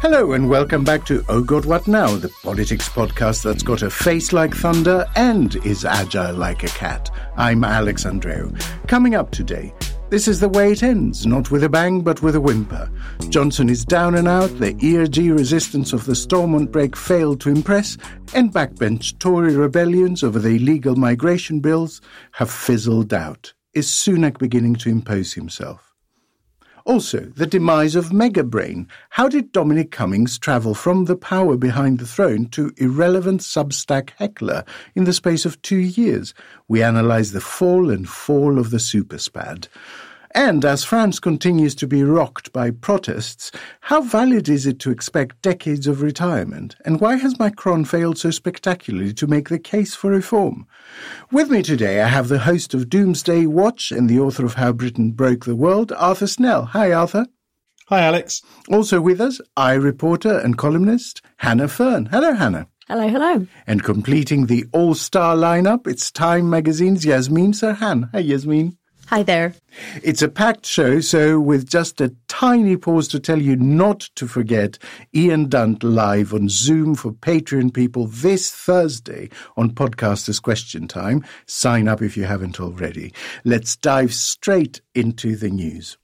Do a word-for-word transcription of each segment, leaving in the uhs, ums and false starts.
Hello and welcome back to Oh God What Now, the politics podcast that's got a face like thunder and is agile like a cat. I'm Alex Andreou. Coming up today, this is the way it ends, not with a bang but with a whimper. Johnson is down and out, the E R G resistance of the Stormont break failed to impress, and backbench Tory rebellions over the illegal migration bills have fizzled out. Is Sunak beginning to impose himself? Also, the demise of Megabrain. How did Dominic Cummings travel from the power behind the throne to irrelevant Substack heckler in the space of two years? We analyse the fall and fall of the superspad. And as France continues to be rocked by protests, how valid is it to expect decades of retirement? And why has Macron failed so spectacularly to make the case for reform? With me today, I have the host of Doomsday Watch and the author of How Britain Broke the World, Arthur Snell. Hi, Arthur. Hi, Alex. Also with us, I-reporter and columnist Hannah Fearn. Hello, Hannah. Hello, hello. And completing the all-star lineup, it's Time Magazine's Yasmin Serhan. Hi, Yasmin. Hi there. It's a packed show, so with just a tiny pause to tell you not to forget Ian Dunt live on Zoom for Patreon people this Thursday on Podcasters Question Time. Sign up if you haven't already. Let's dive straight into the news.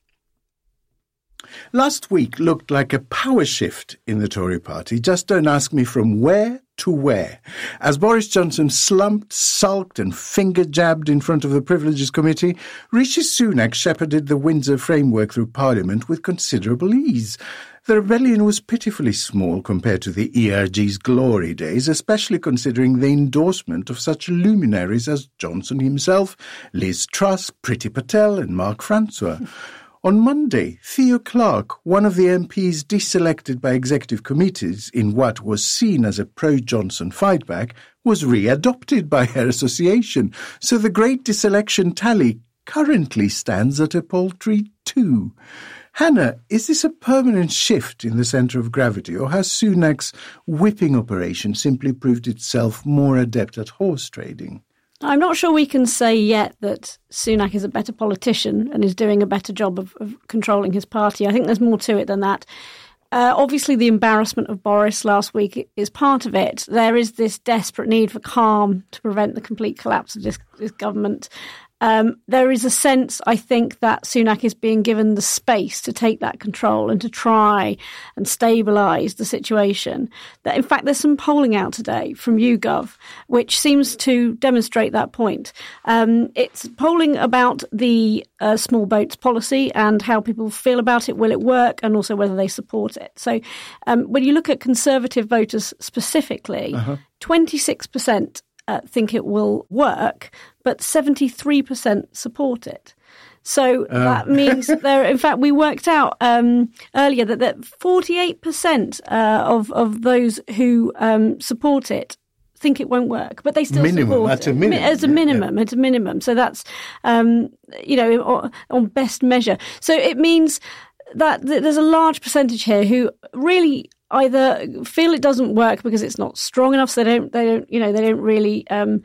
Last week looked like a power shift in the Tory party. Just don't ask me from where to where. As Boris Johnson slumped, sulked and finger-jabbed in front of the Privileges Committee, Rishi Sunak shepherded the Windsor framework through Parliament with considerable ease. The rebellion was pitifully small compared to the E R G's glory days, especially considering the endorsement of such luminaries as Johnson himself, Liz Truss, Priti Patel and Mark Francois. On Monday, Theo Clarke, one of the M Ps deselected by executive committees in what was seen as a pro-Johnson fightback, was re-adopted by her association, so the great deselection tally currently stands at a paltry two. Hannah, is this a permanent shift in the centre of gravity, or has Sunak's whipping operation simply proved itself more adept at horse trading? I'm not sure we can say yet that Sunak is a better politician and is doing a better job of, of controlling his party. I think there's more to it than that. Uh, obviously, the embarrassment of Boris last week is part of it. There is this desperate need for calm to prevent the complete collapse of this, this government. Um, there is a sense, I think, that Sunak is being given the space to take that control and to try and stabilise the situation. That, in fact, there's some polling out today from YouGov, which seems to demonstrate that point. Um, it's polling about the uh, small boats policy and how people feel about it, will it work, and also whether they support it. So um, when you look at Conservative voters specifically, uh-huh. twenty-six percent Uh, think it will work, but seventy-three percent support it. So um. that means there. In fact, we worked out um, earlier that, that forty-eight percent uh, of of those who um, support it think it won't work, but they still minimum, support at it. A minimum, as a minimum, yeah. At a minimum. So that's um, you know on, on best measure. So it means that there's a large percentage here who really either feel it doesn't work because it's not strong enough, so they don't, they don't, you know, they don't really um,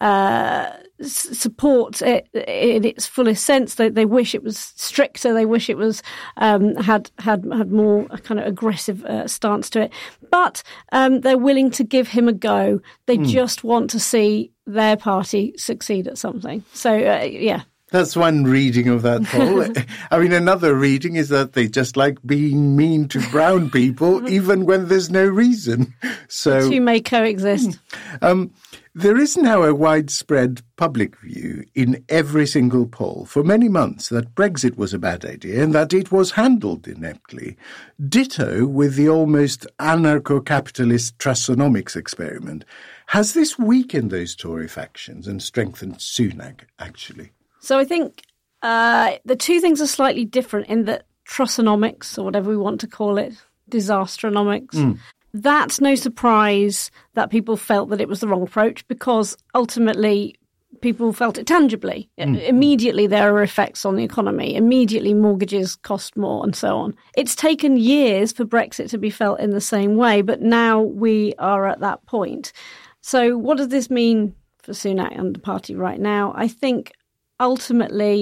uh, s- support it in its fullest sense. They, they wish it was stricter. They wish it was um, had had had more a kind of aggressive uh, stance to it. But um, they're willing to give him a go. They mm. just want to see their party succeed at something. So uh, yeah. That's one reading of that poll. I mean, another reading is that they just like being mean to brown people, even when there's no reason. So the two may coexist. Um, there is now a widespread public view in every single poll for many months that Brexit was a bad idea and that it was handled ineptly. Ditto with the almost anarcho-capitalist Trussonomics experiment. Has this weakened those Tory factions and strengthened Sunak, actually? So I think uh, the two things are slightly different in that Trussonomics, or whatever we want to call it, disastronomics, mm. that's no surprise that people felt that it was the wrong approach because ultimately people felt it tangibly. Mm. Immediately there are effects on the economy. Immediately mortgages cost more and so on. It's taken years for Brexit to be felt in the same way, but now we are at that point. So what does this mean for Sunak and the party right now? I think ultimately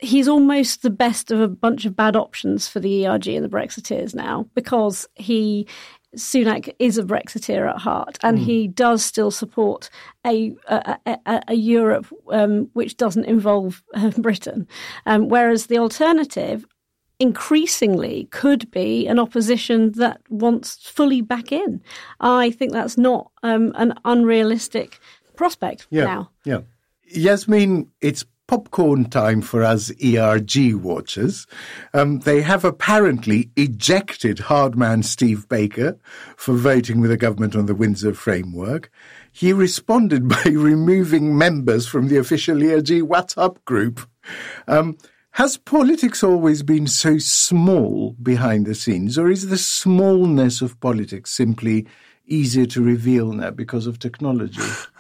he's almost the best of a bunch of bad options for the E R G and the Brexiteers now, because he Sunak is a Brexiteer at heart, and mm. he does still support a a, a, a Europe um, which doesn't involve uh, Britain, um, whereas the alternative increasingly could be an opposition that wants fully back in. I think that's not um, an unrealistic prospect yeah, now. Yeah, Yasmin, it's popcorn time for us E R G watchers. Um, they have apparently ejected hardman Steve Baker for voting with the government on the Windsor Framework. He responded by removing members from the official E R G WhatsApp group. Um, has politics always been so small behind the scenes, or is the smallness of politics simply easier to reveal now because of technology?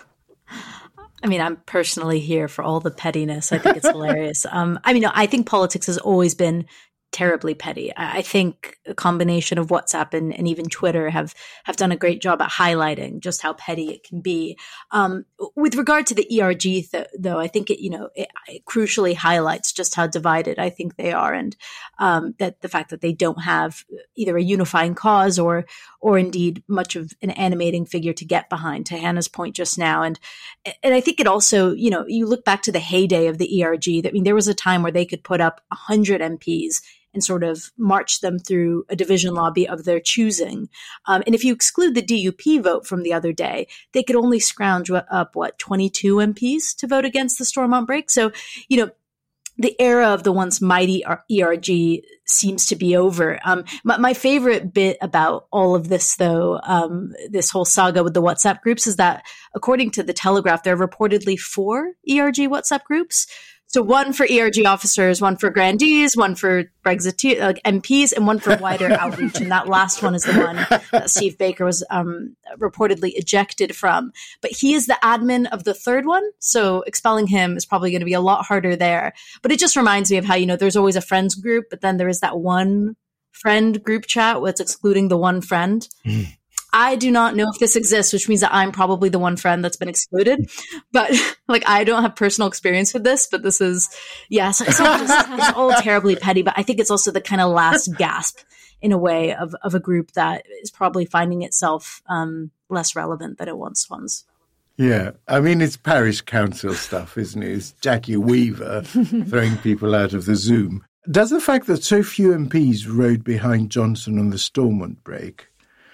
I mean, I'm personally here for all the pettiness. I think it's hilarious. Um, I mean, I think politics has always been terribly petty. I think a combination of WhatsApp and, and even Twitter have, have done a great job at highlighting just how petty it can be. Um, with regard to the E R G, th- though, I think it, you know, it, it crucially highlights just how divided I think they are, and um, that the fact that they don't have either a unifying cause or, or indeed much of an animating figure to get behind, to Hannah's point just now. And, and I think it also, you know, you look back to the heyday of the E R G, that, I mean, there was a time where they could put up one hundred M Ps and sort of march them through a division lobby of their choosing. Um, and if you exclude the D U P vote from the other day, they could only scrounge up, what, twenty-two M Ps to vote against the Stormont break. So, you know, the era of the once mighty E R G seems to be over. Um, my, my favorite bit about all of this, though, um, this whole saga with the WhatsApp groups, is that according to the Telegraph, there are reportedly four E R G WhatsApp groups. So one for E R G officers, one for grandees, one for Brexit like M Ps, and one for wider outreach. And that last one is the one that Steve Baker was um, reportedly ejected from. But he is the admin of the third one, so expelling him is probably going to be a lot harder there. But it just reminds me of how, you know, there's always a friends group, but then there is that one friend group chat where it's excluding the one friend. Mm. I do not know if this exists, which means that I'm probably the one friend that's been excluded. But like, I don't have personal experience with this, but this is, yes, it's all, just, it's all terribly petty. But I think it's also the kind of last gasp in a way of, of a group that is probably finding itself um, less relevant than it once was. Yeah, I mean, it's parish council stuff, isn't it? It's Jackie Weaver throwing people out of the Zoom. Does the fact that so few M Ps rode behind Johnson on the Stormont break,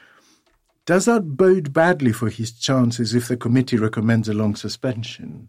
does that bode badly for his chances if the committee recommends a long suspension?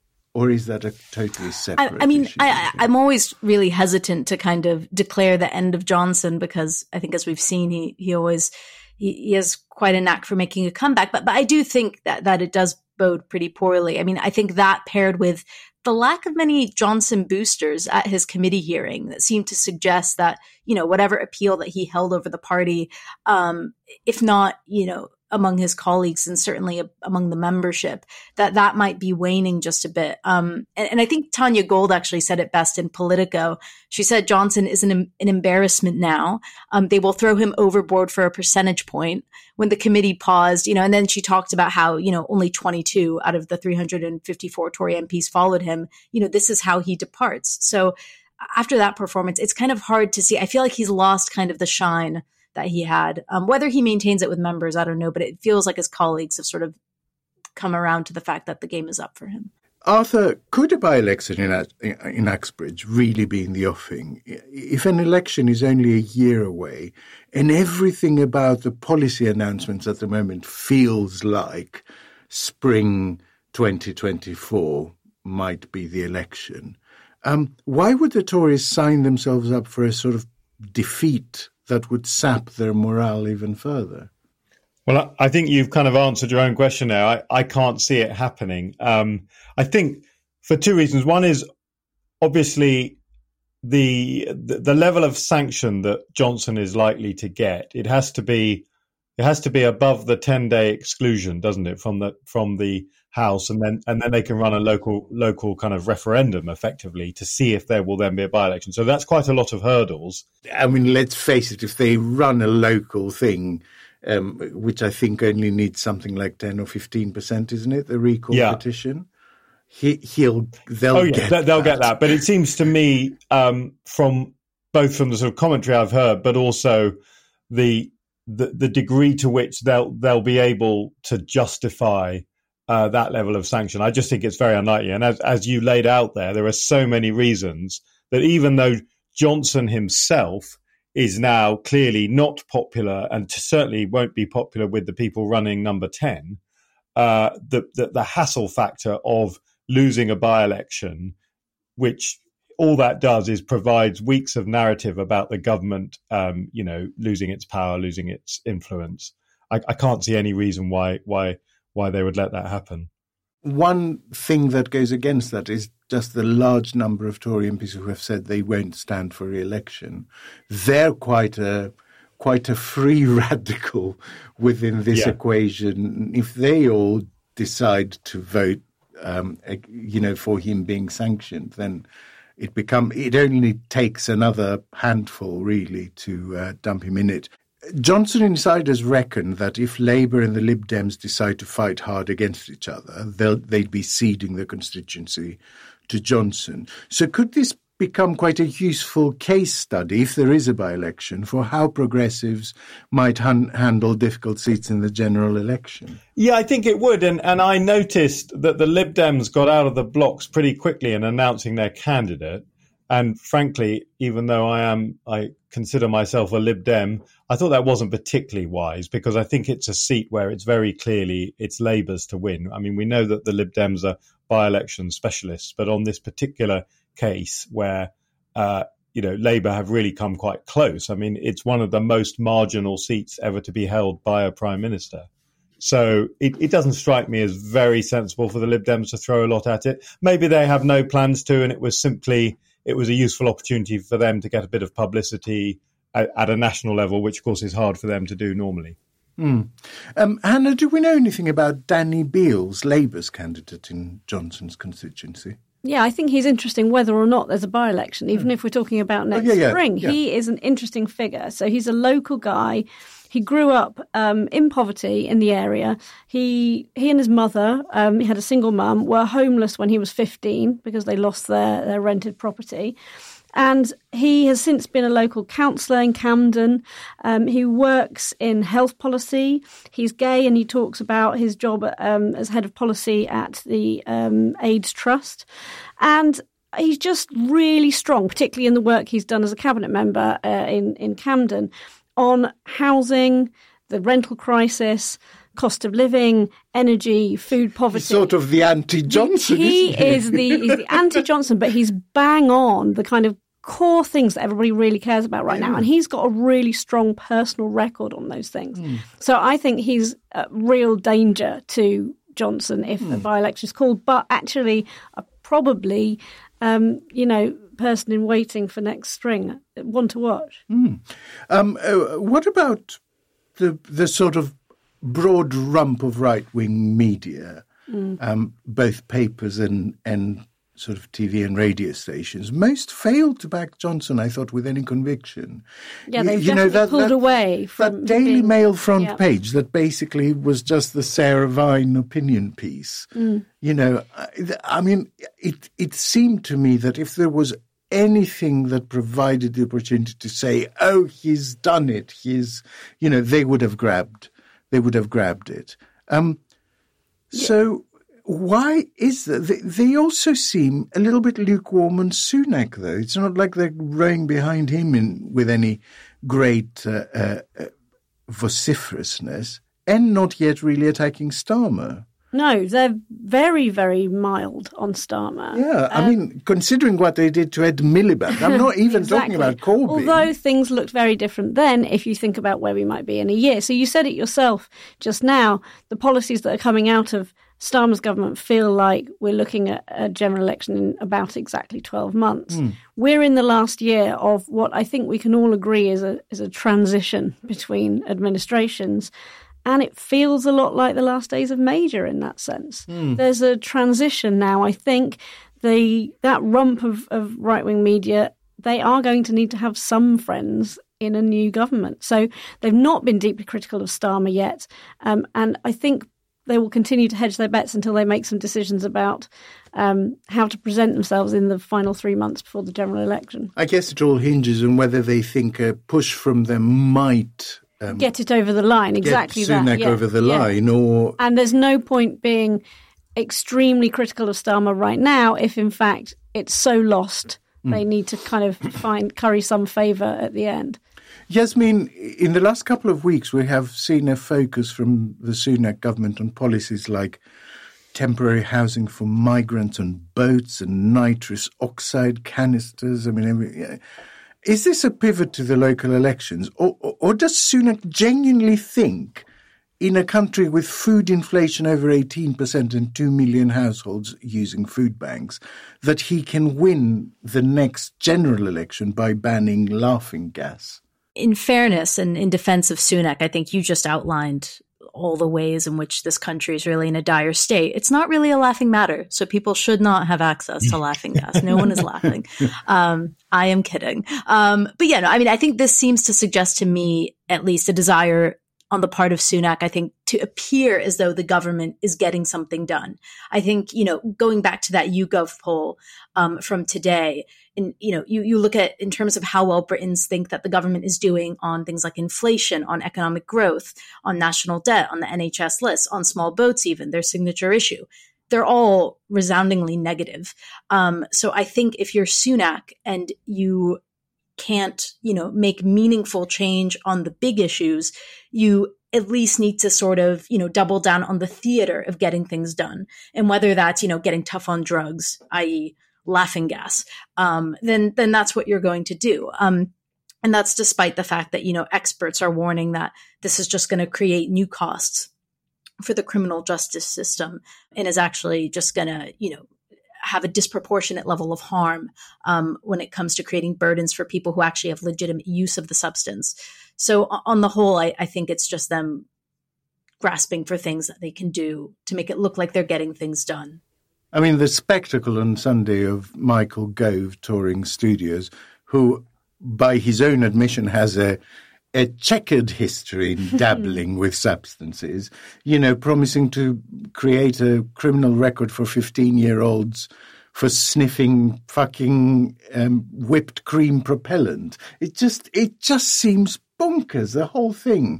Or is that a totally separate I, I mean, issue? I, I'm always really hesitant to kind of declare the end of Johnson, because I think, as we've seen, he he always he, he has quite a knack for making a comeback. But but I do think that that it does bode pretty poorly. I mean, I think that paired with the lack of many Johnson boosters at his committee hearing that seemed to suggest that, you know, whatever appeal that he held over the party, um, if not, you know, among his colleagues and certainly among the membership, that that might be waning just a bit. Um, and, and I think Tanya Gold actually said it best in Politico. She said Johnson is an, an embarrassment now. Um, they will throw him overboard for a percentage point. When the committee paused, you know, and then she talked about how, you know, only twenty-two out of the three hundred fifty-four Tory M Ps followed him. You know, this is how he departs. So after that performance, it's kind of hard to see. I feel like he's lost kind of the shine that he had. Um, whether he maintains it with members, I don't know, but it feels like his colleagues have sort of come around to the fact that the game is up for him. Arthur, could a by-election in, in Uxbridge really be in the offing? If an election is only a year away and everything about the policy announcements at the moment feels like spring twenty twenty-four might be the election, um, why would the Tories sign themselves up for a sort of defeat that would sap their morale even further? Well, I think you've kind of answered your own question now. I, I can't see it happening. Um, I think for two reasons. One is obviously the, the the level of sanction that Johnson is likely to get. It has to be it has to be above the ten-day exclusion, doesn't it, from the from the House, and then and then they can run a local local kind of referendum effectively to see if there will then be a by-election. So that's quite a lot of hurdles. I mean, let's face it, if they run a local thing, Um, which I think only needs something like ten or fifteen percent, isn't it, the recall yeah. petition? he, he'll they'll oh, yeah, get they'll that. get that. But it seems to me, um, from both from the sort of commentary I've heard, but also the the, the degree to which they'll they'll be able to justify uh, that level of sanction, I just think it's very unlikely. And as as you laid out there, there are so many reasons that even though Johnson himself is now clearly not popular and certainly won't be popular with the people running number ten, uh, the, the, the hassle factor of losing a by-election, which all that does is provides weeks of narrative about the government, um, you know, losing its power, losing its influence. I, I can't see any reason why why why they would let that happen. One thing that goes against that is just the large number of Tory M Ps who have said they won't stand for re-election. They're quite a quite a free radical within this yeah. equation. If they all decide to vote, um, you know, for him being sanctioned, then it become it only takes another handful really to uh, dump him in it. Johnson insiders reckon that if Labour and the Lib Dems decide to fight hard against each other, they'll, they'd be ceding the constituency to Johnson. So could this become quite a useful case study, if there is a by-election, for how progressives might han- handle difficult seats in the general election? Yeah, I think it would. And, and I noticed that the Lib Dems got out of the blocks pretty quickly in announcing their candidate. And frankly, even though I am, I consider myself a Lib Dem, I thought that wasn't particularly wise because I think it's a seat where it's very clearly it's Labour's to win. I mean, we know that the Lib Dems are by-election specialists, but on this particular case where, uh, you know, Labour have really come quite close. I mean, it's one of the most marginal seats ever to be held by a Prime Minister. So it, it doesn't strike me as very sensible for the Lib Dems to throw a lot at it. Maybe they have no plans to, and it was simply... it was a useful opportunity for them to get a bit of publicity at, at a national level, which, of course, is hard for them to do normally. Mm. Um, Hannah, do we know anything about Danny Beales, Labour's candidate in Johnson's constituency? Yeah, I think he's interesting whether or not there's a by-election, even mm. if we're talking about next oh, yeah, yeah, spring. Yeah. He is an interesting figure. So he's a local guy. He grew up um, in poverty in the area. He he and his mother, um, he had a single mum, were homeless when he was fifteen because they lost their, their rented property. And he has since been a local councillor in Camden. Um, he works in health policy. He's gay and he talks about his job um, as head of policy at the um, AIDS Trust. And he's just really strong, particularly in the work he's done as a cabinet member uh, in, in Camden, on housing, the rental crisis, cost of living, energy, food poverty. He's sort of the anti-Johnson, he, isn't he? is the he's the anti-Johnson, but he's bang on the kind of core things that everybody really cares about right yeah. now. And he's got a really strong personal record on those things. Mm. So I think he's a real danger to Johnson if mm. the by-election is called. But actually, uh, probably, um, you know, person in waiting for next spring. One to watch. Mm. Um, uh, what about the the sort of broad rump of right-wing media, mm. um, both papers and, and sort of T V and radio stations? Most failed to back Johnson, I thought, with any conviction. Yeah, they've you, you know, that, pulled that, away from that Daily being, Mail front yeah. page that basically was just the Sarah Vine opinion piece. Mm. You know, I, I mean, it it seemed to me that if there was anything that provided the opportunity to say, oh, he's done it, he's, you know, they would have grabbed, they would have grabbed it. Um, yeah. So why is that? They, they also seem a little bit lukewarm on Sunak, though. It's not like they're rowing behind him in with any great uh, uh, vociferousness, and not yet really attacking Starmer. No, they're very, very mild on Starmer. Yeah, I um, mean, considering what they did to Ed Miliband, I'm not even exactly. talking about Corbyn. Although things looked very different then, if you think about where we might be in a year. So you said it yourself just now, the policies that are coming out of Starmer's government feel like we're looking at a general election in about exactly twelve months. Mm. We're in the last year of what I think we can all agree is a is a transition between administrations. And it feels a lot like the last days of Major in that sense. Mm. There's a transition now. I think the that rump of, of right-wing media, they are going to need to have some friends in a new government. So they've not been deeply critical of Starmer yet. Um, and I think they will continue to hedge their bets until they make some decisions about um, how to present themselves in the final three months before the general election. I guess it all hinges on whether they think a push from them might um, get it over the line. Exactly get Sunak that. Yeah. over the yeah. line, or and there's no point being extremely critical of Starmer right now if, in fact, it's so lost mm. they need to kind of find curry some favour at the end. Yasmin, in the last couple of weeks, we have seen a focus from the Sunak government on policies like temporary housing for migrants on boats and nitrous oxide canisters. I mean, every, is this a pivot to the local elections? Or, or, or does Sunak genuinely think, in a country with food inflation over eighteen percent and two million households using food banks, that he can win the next general election by banning laughing gas? In fairness and in defense of Sunak, I think you just outlined all the ways in which this country is really in a dire state. It's not really a laughing matter, so people should not have access to laughing gas. No one is laughing. Um, I am kidding. Um, but yeah, no, I mean, I think this seems to suggest to me at least a desire on the part of Sunak, I think, to appear as though the government is getting something done. I think, you know, going back to that YouGov poll um, from today, and, you know, you, you look at in terms of how well Britons think that the government is doing on things like inflation, on economic growth, on national debt, on the N H S list, on small boats even, their signature issue. They're all resoundingly negative. Um, so I think if you're Sunak and you can't, you know, make meaningful change on the big issues, you at least need to sort of, you know, double down on the theater of getting things done. And whether that's, you know, getting tough on drugs, that is laughing gas, um, then, then that's what you're going to do. Um, and that's despite the fact that, you know, experts are warning that this is just going to create new costs for the criminal justice system and is actually just going to, you know, have a disproportionate level of harm um, when it comes to creating burdens for people who actually have legitimate use of the substance. So on the whole, I, I think it's just them grasping for things that they can do to make it look like they're getting things done. I mean, the spectacle on Sunday of Michael Gove touring studios, who by his own admission has a a checkered history in dabbling with substances, you know, promising to create a criminal record for fifteen-year-olds for sniffing fucking um, whipped cream propellant. It just, it just seems bonkers, the whole thing.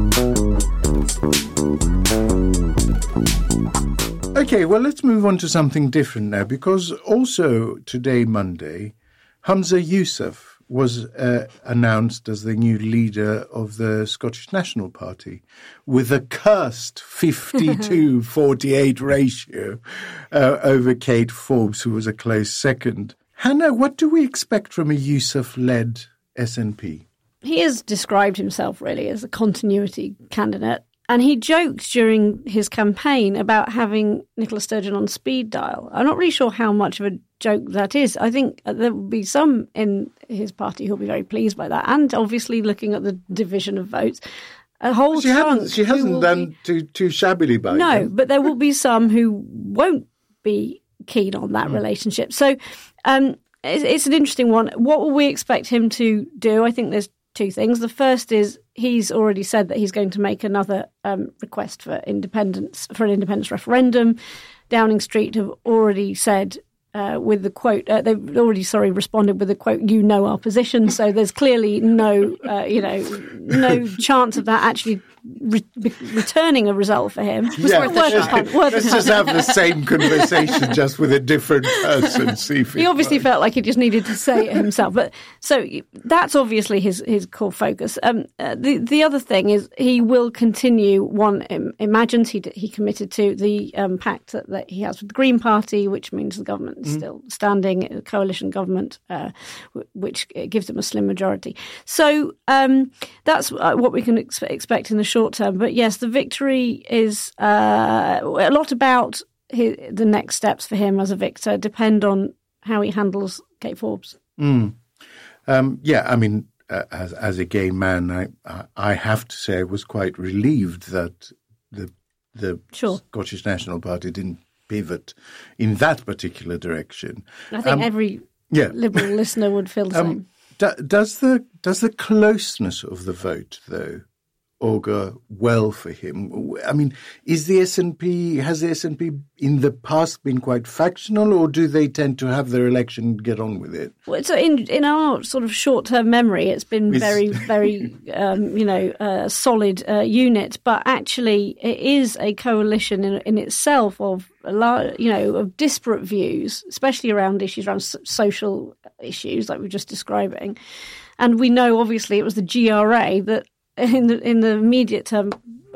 Okay, well, let's move on to something different now, because also today, Monday, Humza Yousaf was uh, announced as the new leader of the Scottish National Party with a cursed fifty-two forty-eight ratio uh, over Kate Forbes, who was a close second. Hannah, what do we expect from a Yousaf-led S N P? He has described himself really as a continuity candidate. And he joked during his campaign about having Nicola Sturgeon on speed dial. I'm not really sure how much of a joke that is. I think there will be some in his party who'll be very pleased by that. And obviously looking at the division of votes, a whole well, she chunk. Hasn't, she hasn't done be, too, too shabbily by No, them. But there will be some who won't be keen on that mm. relationship. So um, it's, it's an interesting one. What will we expect him to do? I think there's two things. The first is he's already said that he's going to make another um, request for independence, for an independence referendum. Downing Street have already said uh, with the quote, uh, they've already, sorry, responded with the quote, "You know our position." So there's clearly no, uh, you know, no chance of that actually re- be- returning a result for him. Yeah, worth worth let's, hunt, worth let's just have the same conversation just with a different person. See if he obviously felt like he just needed to say it himself. But so that's obviously his, his core focus. Um, uh, the the other thing is he will continue. One um, imagines he he committed to the um, pact that, that he has with the Green Party, which means the government is mm. still standing, a coalition government, uh, w- which gives him a slim majority. So um, that's uh, what we can ex- expect in the short term. But yes, the victory is uh, a lot about his, the next steps for him as a victor depend on how he handles Kate Forbes. Mm. Um, yeah, I mean, uh, as as a gay man, I I have to say I was quite relieved that the the sure. Scottish National Party didn't pivot in that particular direction. I think um, every yeah. Liberal listener would feel the um, same. Do, does the does the closeness of the vote, though, augur well for him. I mean, is the S N P, has the S N P in the past been quite factional, or do they tend to have their election and get on with it? Well, so in in our sort of short-term memory, it's been It's- very, very, um, you know, uh, solid uh, unit. But actually, it is a coalition in, in itself of, a lot, you know, of disparate views, especially around issues around so- social issues, like we were just describing. And we know, obviously, it was the G R A that, in the in the immediate term,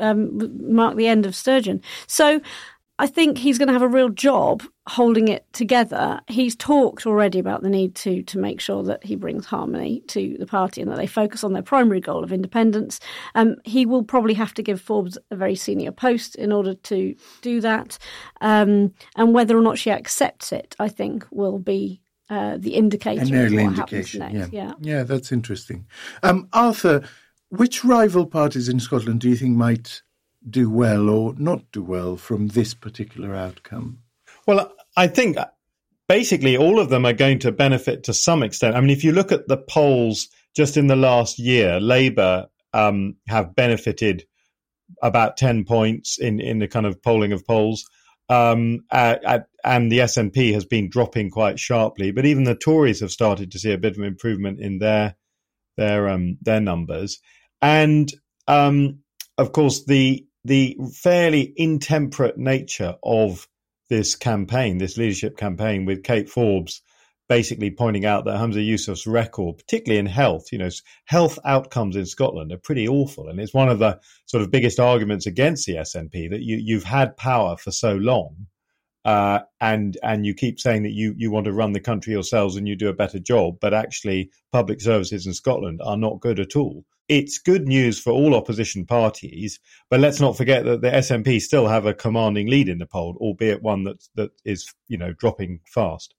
um, marked the end of Sturgeon. So I think he's going to have a real job holding it together. He's talked already about the need to to make sure that he brings harmony to the party and that they focus on their primary goal of independence. Um, he will probably have to give Forbes a very senior post in order to do that. Um, and whether or not she accepts it, I think, will be uh, the indicator An of early what happens indication. next. Yeah. Yeah. yeah, that's interesting. Um, Arthur, which rival parties in Scotland do you think might do well or not do well from this particular outcome? Well, I think basically all of them are going to benefit to some extent. I mean, if you look at the polls just in the last year, Labour um, have benefited about ten points in, in the kind of polling of polls. Um, at, at, and the S N P has been dropping quite sharply. But even the Tories have started to see a bit of improvement in their their um, their numbers. And um, of course, the the fairly intemperate nature of this campaign, this leadership campaign, with Kate Forbes basically pointing out that Humza Yousaf's record, particularly in health, you know, health outcomes in Scotland are pretty awful. And it's one of the sort of biggest arguments against the S N P that you, you've had power for so long. Uh, and and you keep saying that you, you want to run the country yourselves and you do a better job, but actually public services in Scotland are not good at all. It's good news for all opposition parties, but let's not forget that the S N P still have a commanding lead in the poll, albeit one that that is, you know, dropping fast.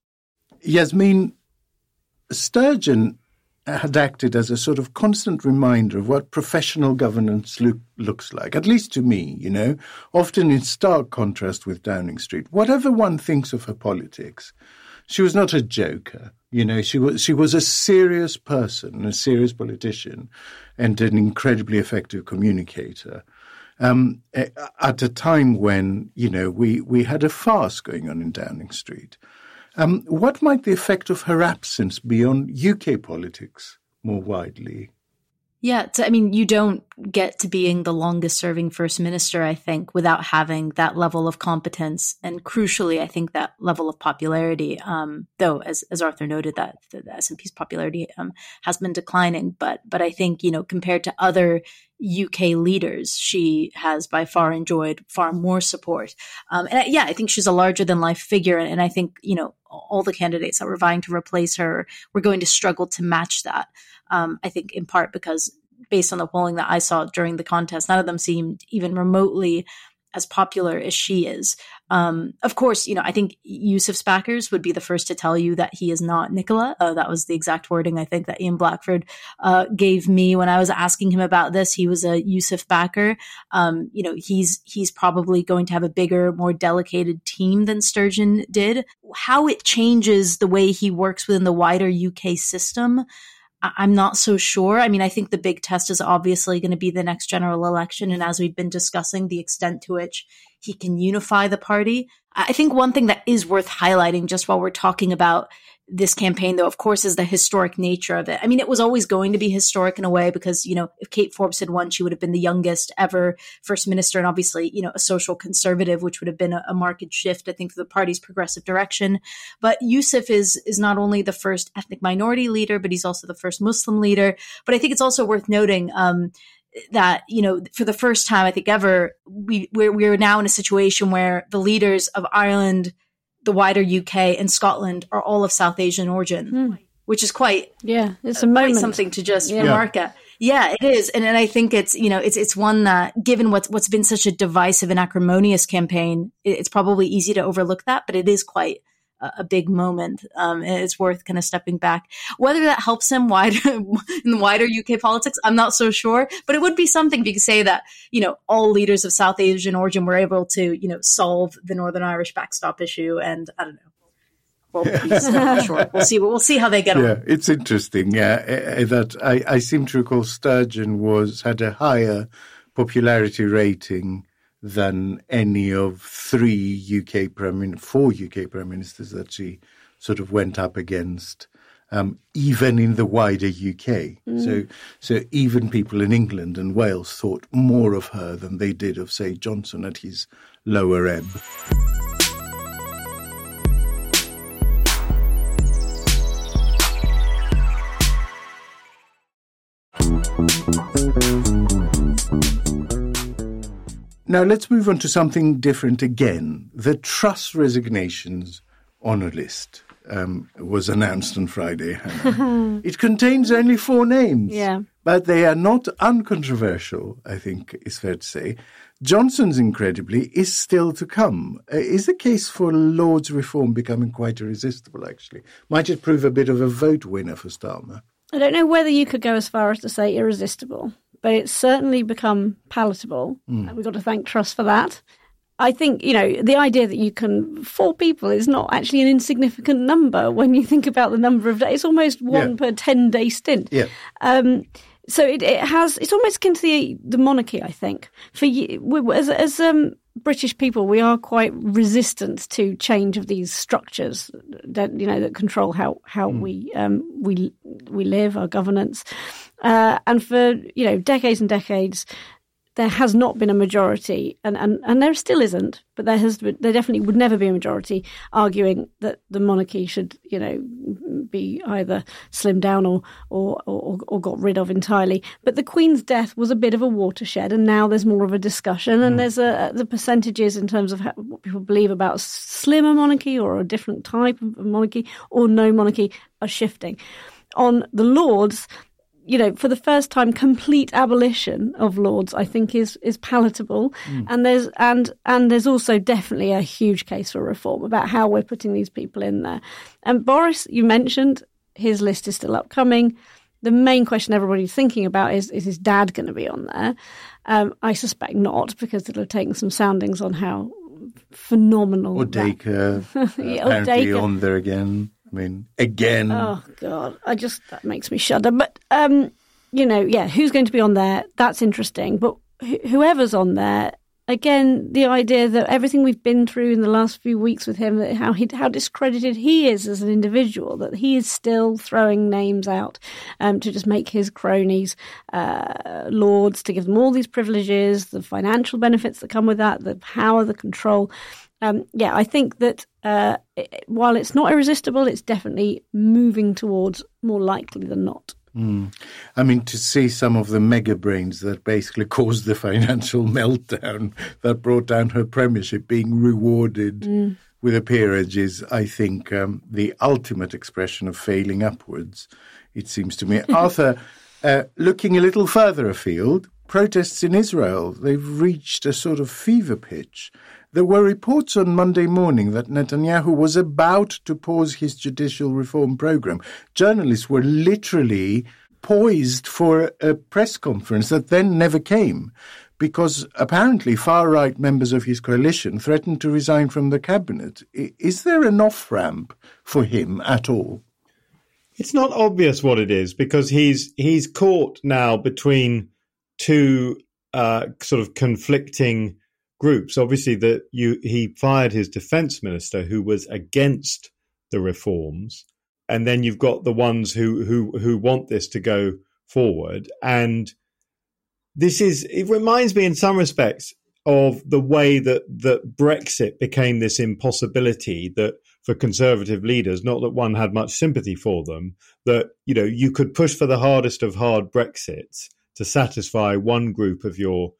Yasmin, Sturgeon had acted as a sort of constant reminder of what professional governance look, looks like, at least to me, you know, often in stark contrast with Downing Street. Whatever one thinks of her politics, she was not a joker. You know, she was she was a serious person, a serious politician, and an incredibly effective communicator. Um, at a time when, you know, we, we had a farce going on in Downing Street. Um, what might the effect of her absence be on U K politics more widely? Yeah, so, I mean, you don't get to being the longest serving first minister, I think, without having that level of competence. And crucially, I think that level of popularity, um, though, as, as Arthur noted, that the, the S N P's popularity um, has been declining. But but I think, you know, compared to other U K leaders, she has by far enjoyed far more support. Um, and I, yeah, I think she's a larger than life figure. And, and I think, you know, all the candidates that were vying to replace her were going to struggle to match that. Um, I think in part because based on the polling that I saw during the contest, none of them seemed even remotely as popular as she is. Um, of course, you know, I think Yousaf's backers would be the first to tell you that he is not Nicola. Uh, that was the exact wording I think that Ian Blackford uh, gave me when I was asking him about this. He was a Yousaf backer. Um, you know, he's he's probably going to have a bigger, more delicated team than Sturgeon did. How it changes the way he works within the wider U K system, I'm not so sure. I mean, I think the big test is obviously going to be the next general election. And as we've been discussing, the extent to which he can unify the party. I think one thing that is worth highlighting just while we're talking about this campaign, though, of course, is the historic nature of it. I mean, it was always going to be historic in a way because, you know, if Kate Forbes had won, she would have been the youngest ever first minister and obviously, you know, a social conservative, which would have been a, a marked shift, I think, for the party's progressive direction. But Yousaf is is not only the first ethnic minority leader, but he's also the first Muslim leader. But I think it's also worth noting um, that, you know, for the first time, I think ever, we, we're, we're now in a situation where the leaders of Ireland, the wider U K, and Scotland are all of South Asian origin, mm. which is quite yeah, it's a quite moment. something to just yeah. remark at. Yeah, it is, and and I think it's you know it's it's one that, given what's what's been such a divisive and acrimonious campaign, it's probably easy to overlook that, but it is quite a, a big moment. Um, and it's worth kind of stepping back. Whether that helps him wider in the wider U K politics, I'm not so sure, but it would be something if you could say that you know all leaders of South Asian origin were able to you know solve the Northern Irish backstop issue, and I don't know. world peace. I'm sure we'll see. We'll see how they get yeah, on. It's interesting. Yeah, uh, that I, I seem to recall Sturgeon was had a higher popularity rating than any of three U K prime min- four U K prime ministers that she sort of went up against, um, even in the wider U K. Mm. So, so even people in England and Wales thought more of her than they did of, say, Johnson at his lower ebb. Now let's move on to something different again. The Truss resignations honour list um, was announced on Friday. It contains only four names, yeah. but they are not uncontroversial, I think is fair to say. Johnson's, incredibly, is still to come. Uh, is the case for Lord's reform becoming quite irresistible, actually? Might it prove a bit of a vote winner for Starmer? I don't know whether you could go as far as to say irresistible, but it's certainly become palatable. Mm. And we've got to thank Truss for that. I think, you know, the idea that you can, four people is not actually an insignificant number when you think about the number of days. It's almost one yeah. per ten-day stint. Yeah. Um, so it, it has, it's almost akin to the, the monarchy, I think. For you, as, as um, British people, we are quite resistant to change of these structures that, you know, that control how, how mm. we, um, we, we live, our governance. Uh, and for, you know, decades and decades, there has not been a majority, and, and, and there still isn't, but there has there definitely would never be a majority arguing that the monarchy should, you know, be either slimmed down or or, or or got rid of entirely. But the Queen's death was a bit of a watershed, and now there's more of a discussion, and mm. there's a the percentages in terms of how, what people believe about slimmer monarchy or a different type of monarchy or no monarchy are shifting. On the Lords, you know, for the first time, complete abolition of Lords, I think, is is palatable, mm. and there's and and there's also definitely a huge case for reform about how we're putting these people in there. And Boris, you mentioned his list is still upcoming. The main question everybody's thinking about is: is his dad going to be on there? Um, I suspect not, because it'll have taken some soundings on how phenomenal. Or Dacre, uh, yeah, apparently Dacre. on there again. I mean, again. Oh, God. I just, that makes me shudder. But, um, you know, yeah, who's going to be on there? That's interesting. But wh- whoever's on there, again, the idea that everything we've been through in the last few weeks with him, that how he, how discredited he is as an individual, that he is still throwing names out um, to just make his cronies uh, lords, to give them all these privileges, the financial benefits that come with that, the power, the control. Um, yeah, I think that uh, it, while it's not irresistible, it's definitely moving towards more likely than not. Mm. I mean, to see some of the mega brains that basically caused the financial meltdown that brought down her premiership being rewarded mm. with a peerage is, I think, um, the ultimate expression of failing upwards, it seems to me. Arthur, uh, looking a little further afield, protests in Israel, they've reached a sort of fever pitch. There were reports on Monday morning that Netanyahu was about to pause his judicial reform program. Journalists were literally poised for a press conference that then never came, because apparently far-right members of his coalition threatened to resign from the cabinet. Is there an off-ramp for him at all? It's not obvious what it is, because he's he's caught now between two uh, sort of conflicting groups. Obviously, that you he fired his defense minister, who was against the reforms, and then you've got the ones who who who want this to go forward. And this is it reminds me in some respects of the way that that Brexit became this impossibility that for conservative leaders, not that one had much sympathy for them, that you know you could push for the hardest of hard Brexits to satisfy one group of your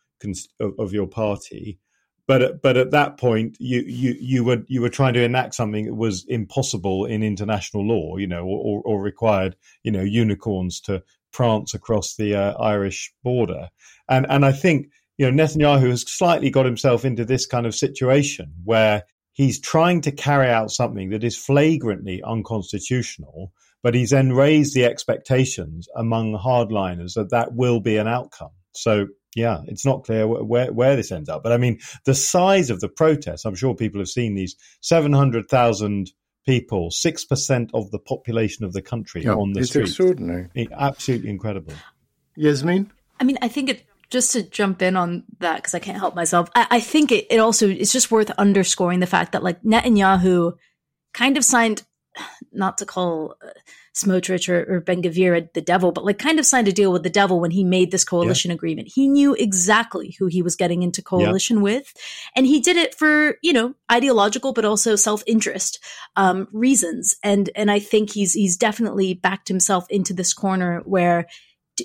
of your party. But but at that point, you, you you were you were trying to enact something that was impossible in international law, you know, or, or required, you know, unicorns to prance across the uh, Irish border. And and I think, you know, Netanyahu has slightly got himself into this kind of situation where he's trying to carry out something that is flagrantly unconstitutional, but he's then raised the expectations among hardliners that that will be an outcome. So, yeah, it's not clear where, where this ends up. But I mean, the size of the protests, I'm sure people have seen these seven hundred thousand people, six percent of the population of the country yeah, on the it's street. It's extraordinary. Absolutely incredible. Yasmin? I mean, I think it, just to jump in on that, because I can't help myself, I, I think it, it also, it's just worth underscoring the fact that like Netanyahu kind of signed, not to call uh, Smotrich or, or Ben-Gvir the devil, but like kind of signed a deal with the devil when he made this coalition yeah. agreement. He knew exactly who he was getting into coalition yeah. with. And he did it for, you know, ideological, but also self-interest um, reasons. And and I think he's he's definitely backed himself into this corner where d-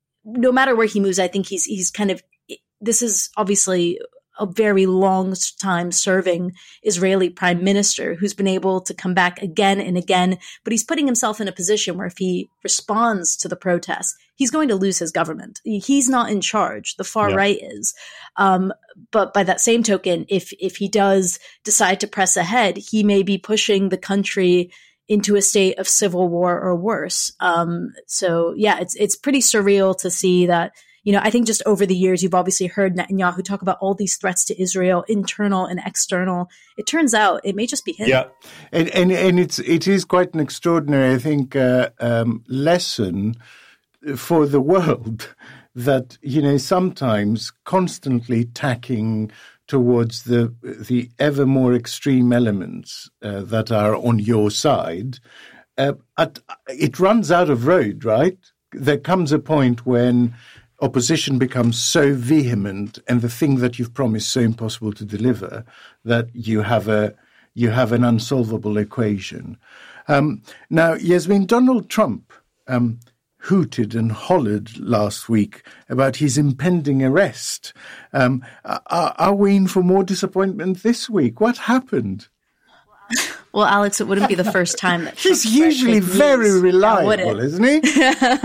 no matter where he moves, I think he's he's kind of, this is obviously a very long time serving Israeli prime minister who's been able to come back again and again, but he's putting himself in a position where if he responds to the protests, he's going to lose his government. He's not in charge. The far yeah. right is. Um, but by that same token, if, if he does decide to press ahead, he may be pushing the country into a state of civil war or worse. Um, so yeah, it's, it's pretty surreal to see that. You know, I think just over the years, you've obviously heard Netanyahu talk about all these threats to Israel, internal and external. It turns out it may just be him. Yeah, and and, and it's it is quite an extraordinary, I think, uh, um, lesson for the world that, you know, sometimes constantly tacking towards the the ever more extreme elements uh, that are on your side, uh, at, it runs out of road, right? There comes a point when opposition becomes so vehement and the thing that you've promised so impossible to deliver that you have a you have an unsolvable equation. Um, now, Yasmin, Donald Trump um, hooted and hollered last week about his impending arrest. Um, are, are we in for more disappointment this week? What happened? Well, Alex, it wouldn't be the first time that Trump he's usually very news. reliable, isn't he?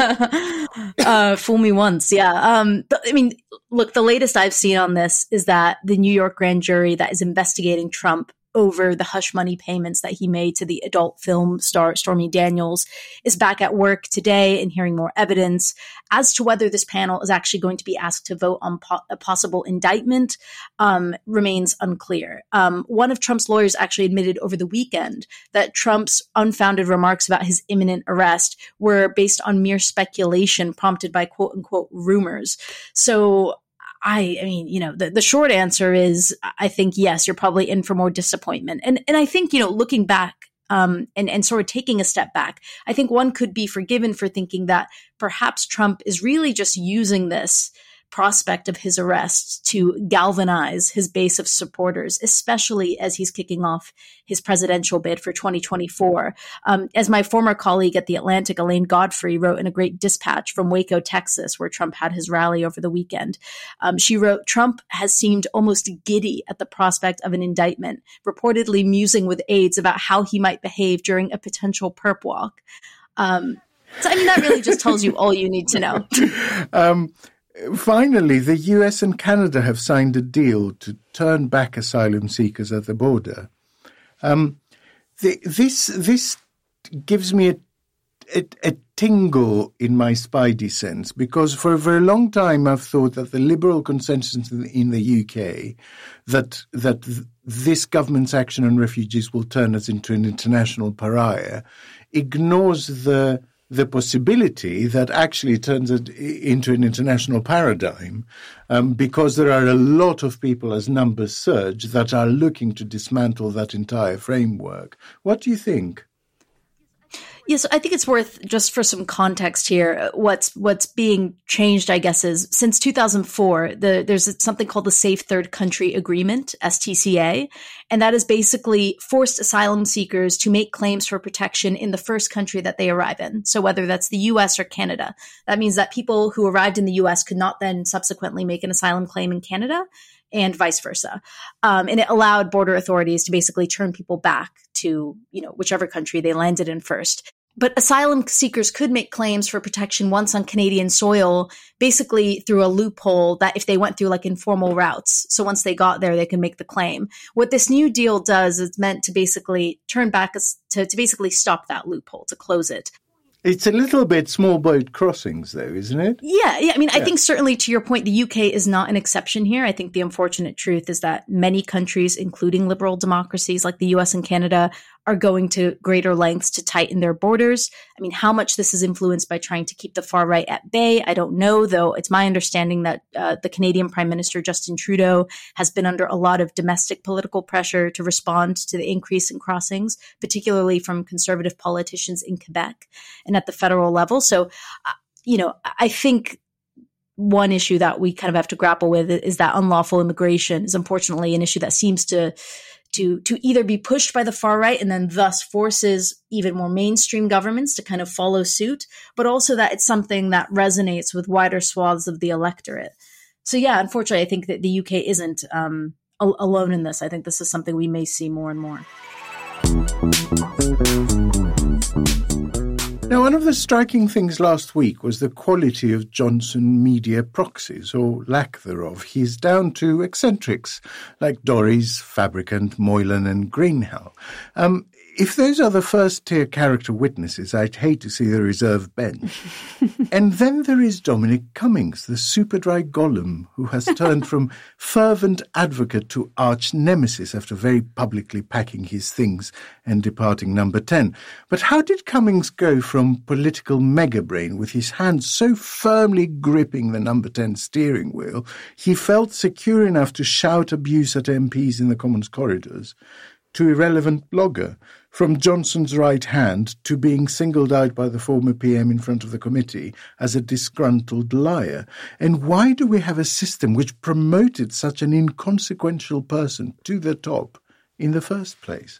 uh, fool me once, yeah. Um, th- I mean, look, the latest I've seen on this is that the New York grand jury that is investigating Trump over the hush money payments that he made to the adult film star Stormy Daniels is back at work today and hearing more evidence. As to whether this panel is actually going to be asked to vote on po- a possible indictment um, remains unclear. Um, one of Trump's lawyers actually admitted over the weekend that Trump's unfounded remarks about his imminent arrest were based on mere speculation prompted by quote unquote rumors. So I, I mean, you know, the, the short answer is, I think, yes, you're probably in for more disappointment. And and I think, you know, looking back um, and, and sort of taking a step back, I think one could be forgiven for thinking that perhaps Trump is really just using this prospect of his arrest to galvanize his base of supporters, especially as he's kicking off his presidential bid for twenty twenty-four. Um, as my former colleague at The Atlantic, Elaine Godfrey, wrote in a great dispatch from Waco, Texas, where Trump had his rally over the weekend, um, she wrote, "Trump has seemed almost giddy at the prospect of an indictment, reportedly musing with aides about how he might behave during a potential perp walk." Um, so, I mean, that really just tells you all you need to know. um, Finally, the U S and Canada have signed a deal to turn back asylum seekers at the border. Um, the, this this gives me a, a, a tingle in my spidey sense, because for a very long time I've thought that the liberal consensus in the, in the U K that that th- this government's action on refugees will turn us into an international pariah ignores the the possibility that actually turns it into an international paradigm, um, because there are a lot of people as numbers surge that are looking to dismantle that entire framework. What do you think? Yes, I think it's worth, just for some context here, what's what's being changed, I guess, is since two thousand four, the, there's something called the Safe Third Country Agreement, S T C A, and that is basically forced asylum seekers to make claims for protection in the first country that they arrive in. So whether that's the U S or Canada, that means that people who arrived in the U S could not then subsequently make an asylum claim in Canada, and vice versa. Um, and it allowed border authorities to basically turn people back to, you know, whichever country they landed in first. But asylum seekers could make claims for protection once on Canadian soil, basically through a loophole that if they went through like informal routes. So once they got there, they can make the claim. What this new deal does is meant to basically turn back, to, to basically stop that loophole, to close it. It's a little bit small boat crossings, though, isn't it? Yeah, yeah. I mean, yeah. I think certainly to your point, the U K is not an exception here. I think the unfortunate truth is that many countries, including liberal democracies like the U S and Canada, are going to greater lengths to tighten their borders. I mean, how much this is influenced by trying to keep the far right at bay, I don't know, though it's my understanding that uh, the Canadian Prime Minister Justin Trudeau has been under a lot of domestic political pressure to respond to the increase in crossings, particularly from conservative politicians in Quebec and at the federal level. So, uh, you know, I think one issue that we kind of have to grapple with is that unlawful immigration is unfortunately an issue that seems to to to either be pushed by the far right and then thus forces even more mainstream governments to kind of follow suit, but also that it's something that resonates with wider swaths of the electorate. So yeah, unfortunately, I think that the U K isn't um, al- alone in this. I think this is something we may see more and more. Now, one of the striking things last week was the quality of Johnson media proxies, or lack thereof. He's down to eccentrics like Dorries, Fabricant, Moylan and Greenhalgh. Um, if those are the first-tier character witnesses, I'd hate to see the reserve bench. And then there is Dominic Cummings, the super-dry Gollum, who has turned from fervent advocate to arch-nemesis after very publicly packing his things and departing number ten. But how did Cummings go from political megabrain with his hands so firmly gripping the number ten steering wheel, he felt secure enough to shout abuse at M Ps in the Commons corridors, to irrelevant blogger, from Johnson's right hand to being singled out by the former P M in front of the committee as a disgruntled liar? And why do we have a system which promoted such an inconsequential person to the top in the first place?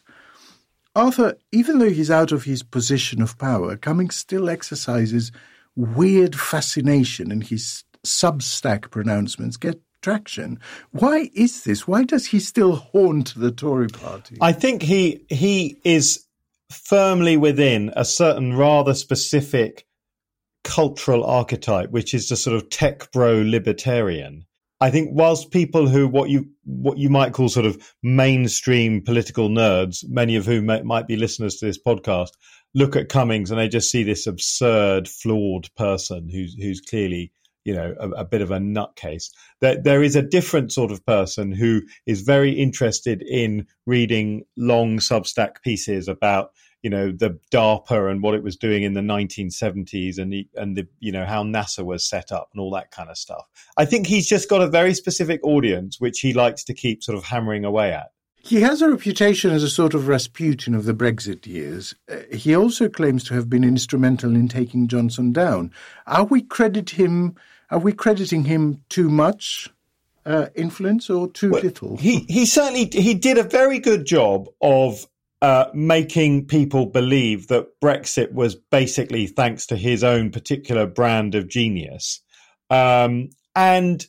Arthur, even though he's out of his position of power, Cummings still exercises weird fascination, and his Substack pronouncements get traction. Why is this? Why does he still haunt the Tory party? I think he he is firmly within a certain rather specific cultural archetype, which is the sort of tech bro libertarian. I think whilst people who what you what you might call sort of mainstream political nerds, many of whom may, might be listeners to this podcast, look at Cummings and they just see this absurd, flawed person who's who's clearly, you know, a, a bit of a nutcase. There, there is a different sort of person who is very interested in reading long Substack pieces about, you know, the DARPA and what it was doing in the nineteen seventies and the, and the, you know, how NASA was set up and all that kind of stuff. I think he's just got a very specific audience, which he likes to keep sort of hammering away at. He has a reputation as a sort of Rasputin of the Brexit years. Uh, he also claims to have been instrumental in taking Johnson down. Are we credit him? Are we crediting him too much uh, influence or too well, little? He he certainly he did a very good job of uh, making people believe that Brexit was basically thanks to his own particular brand of genius. Um, and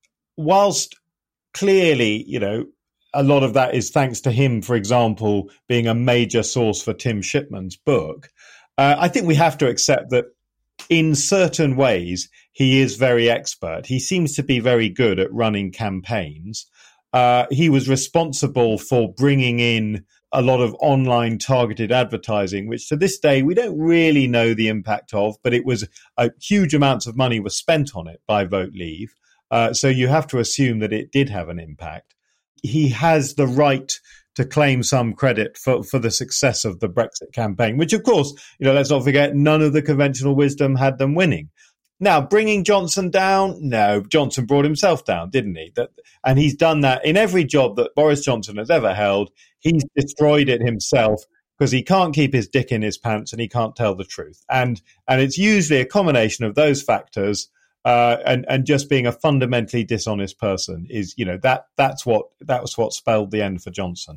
whilst clearly, you know, a lot of that is thanks to him, for example, being a major source for Tim Shipman's book, uh, I think we have to accept that in certain ways, he is very expert. He seems to be very good at running campaigns. Uh, he was responsible for bringing in a lot of online targeted advertising, which to this day, we don't really know the impact of, but it was a huge amounts of money was spent on it by Vote Leave. Uh, so you have to assume that it did have an impact. He has the right to claim some credit for, for the success of the Brexit campaign, which, of course, you know, let's not forget, none of the conventional wisdom had them winning. Now, bringing Johnson down, no, Johnson brought himself down, didn't he? That, and he's done that in every job that Boris Johnson has ever held. He's destroyed it himself because he can't keep his dick in his pants and he can't tell the truth. And and it's usually a combination of those factors. Uh, and, and just being a fundamentally dishonest person is, you know, that that's what that was what spelled the end for Johnson.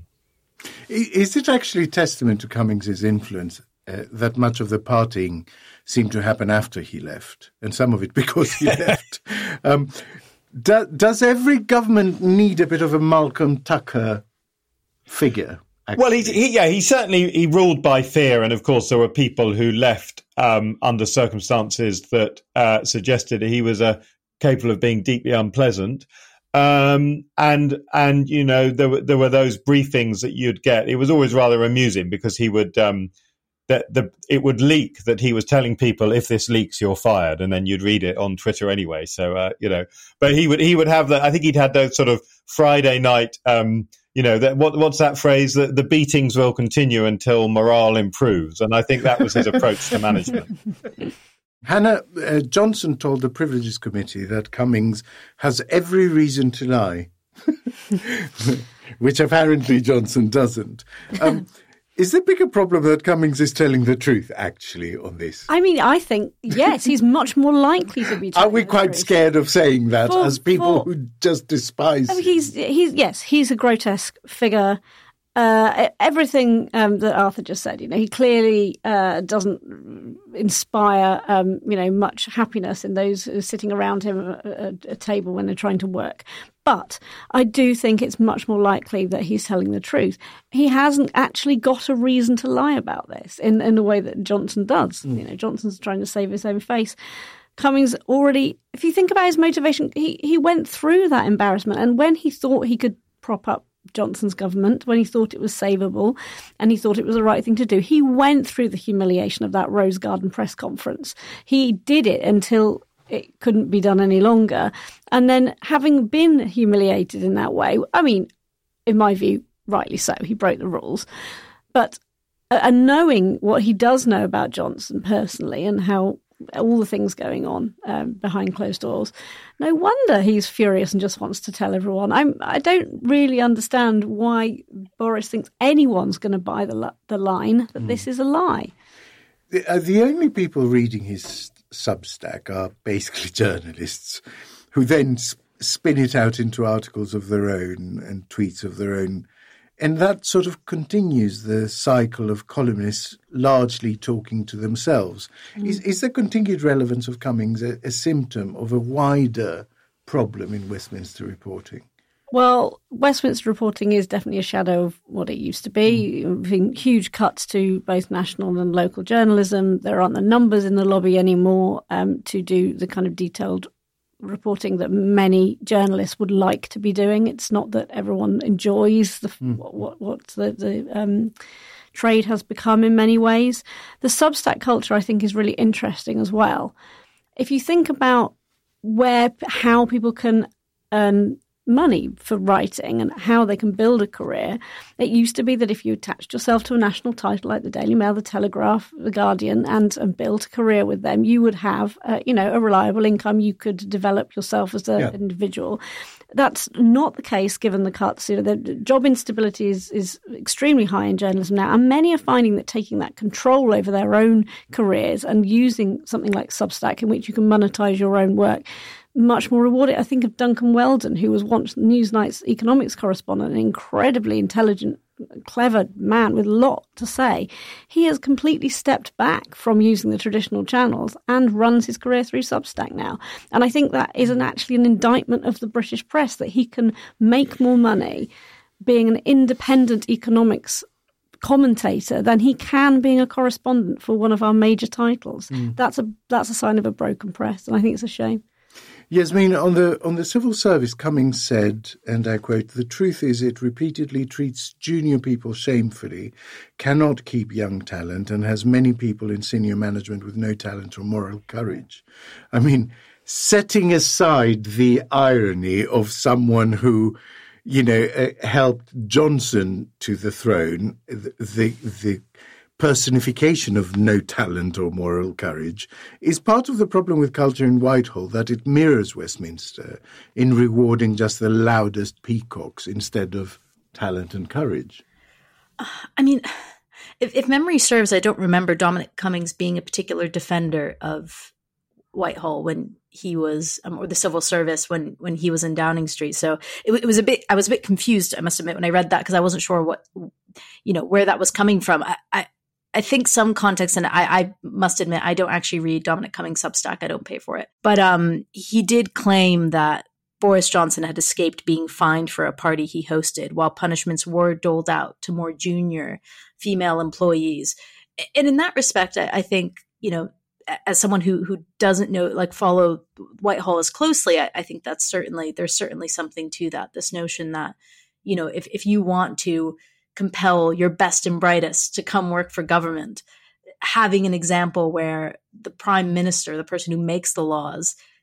Is it actually testament to Cummings's influence uh, that much of the partying seemed to happen after he left, and some of it because he left? Um, do, does every government need a bit of a Malcolm Tucker figure? Actually? Well, he, he, yeah, he certainly he ruled by fear, and of course there were people who left um, under circumstances that uh, suggested he was uh, capable of being deeply unpleasant. Um, and and you know there were there were those briefings that you'd get. It was always rather amusing because he would um, that the it would leak that he was telling people, if this leaks, you're fired, and then you'd read it on Twitter anyway. So uh, you know, but he would he would have that. I think he'd had those sort of Friday night. Um, you know, that, what, what's that phrase? That the beatings will continue until morale improves. And I think that was his approach to management. Hannah, uh, Johnson told the Privileges Committee that Cummings has every reason to lie, which apparently Johnson doesn't. Um, Is the bigger problem that Cummings is telling the truth, actually, on this? I mean, I think, yes, he's much more likely to be telling Are we the quite truth. scared of saying that For- as people for- who just despise I mean, him? he's, he's, yes, he's a grotesque figure. Uh, everything um, that Arthur just said, you know, he clearly uh, doesn't inspire, um, you know, much happiness in those who are sitting around him at a, a table when they're trying to work. But I do think it's much more likely that he's telling the truth. He hasn't actually got a reason to lie about this in, in the way that Johnson does. Mm. You know, Johnson's trying to save his own face. Cummings already, if you think about his motivation, he, he went through that embarrassment. And when he thought he could prop up Johnson's government, when he thought it was savable and he thought it was the right thing to do, he went through the humiliation of that Rose Garden press conference. He did it until it couldn't be done any longer. And then having been humiliated in that way, I mean, in my view, rightly so, he broke the rules. But uh, and knowing what he does know about Johnson personally and how all the things going on um, behind closed doors, no wonder he's furious and just wants to tell everyone. I'm, I don't really understand why Boris thinks anyone's going to buy the the line that mm. this is a lie. The, uh, the only people reading his Substack are basically journalists who then sp- spin it out into articles of their own and tweets of their own. And that sort of continues the cycle of columnists largely talking to themselves. Mm. Is, is the continued relevance of Cummings a, a symptom of a wider problem in Westminster reporting? Well, Westminster reporting is definitely a shadow of what it used to be. Mm. Huge cuts to both national and local journalism. There aren't the numbers in the lobby anymore um, to do the kind of detailed reporting that many journalists would like to be doing. It's not that everyone enjoys the, mm. what, what the, the um, trade has become in many ways. The Substack culture, I think, is really interesting as well. If you think about where how people can earn money for writing and how they can build a career, it used to be that if you attached yourself to a national title like the Daily Mail, the Telegraph, the Guardian, and, and built a career with them, you would have uh, you know, a reliable income. You could develop yourself as an yeah. individual. That's not the case given the cuts. You know, the job instability is, is extremely high in journalism now, and many are finding that taking that control over their own careers and using something like Substack in which you can monetize your own work much more rewarding. I think of Duncan Weldon, who was once Newsnight's economics correspondent, an incredibly intelligent, clever man with a lot to say. He has completely stepped back from using the traditional channels and runs his career through Substack now. And I think that is an, actually an indictment of the British press, that he can make more money being an independent economics commentator than he can being a correspondent for one of our major titles. Mm. That's a that's a sign of a broken press, and I think it's a shame. Yasmin, on the on the civil service, Cummings said, and I quote, "The truth is it repeatedly treats junior people shamefully, cannot keep young talent, and has many people in senior management with no talent or moral courage." I mean, setting aside the irony of someone who, you know, uh, helped Johnson to the throne, the the, the personification of no talent or moral courage is part of the problem with culture in Whitehall, that it mirrors Westminster in rewarding just the loudest peacocks instead of talent and courage. I mean, if, if memory serves, I don't remember Dominic Cummings being a particular defender of Whitehall when he was, um, or the civil service when, when he was in Downing Street. So it, it was a bit, I was a bit confused, I must admit, when I read that, because I wasn't sure what, you know, where that was coming from. I, I I think some context, and I, I must admit, I don't actually read Dominic Cummings' Substack. I don't pay for it. But um, he did claim that Boris Johnson had escaped being fined for a party he hosted, while punishments were doled out to more junior female employees. And in that respect, I, I think, you know, as someone who who doesn't know, like follow Whitehall as closely, I, I think that's certainly, there's certainly something to that. This notion that, you know, if if you want to compel your best and brightest to come work for government, having an example where the prime minister, the person who makes the laws,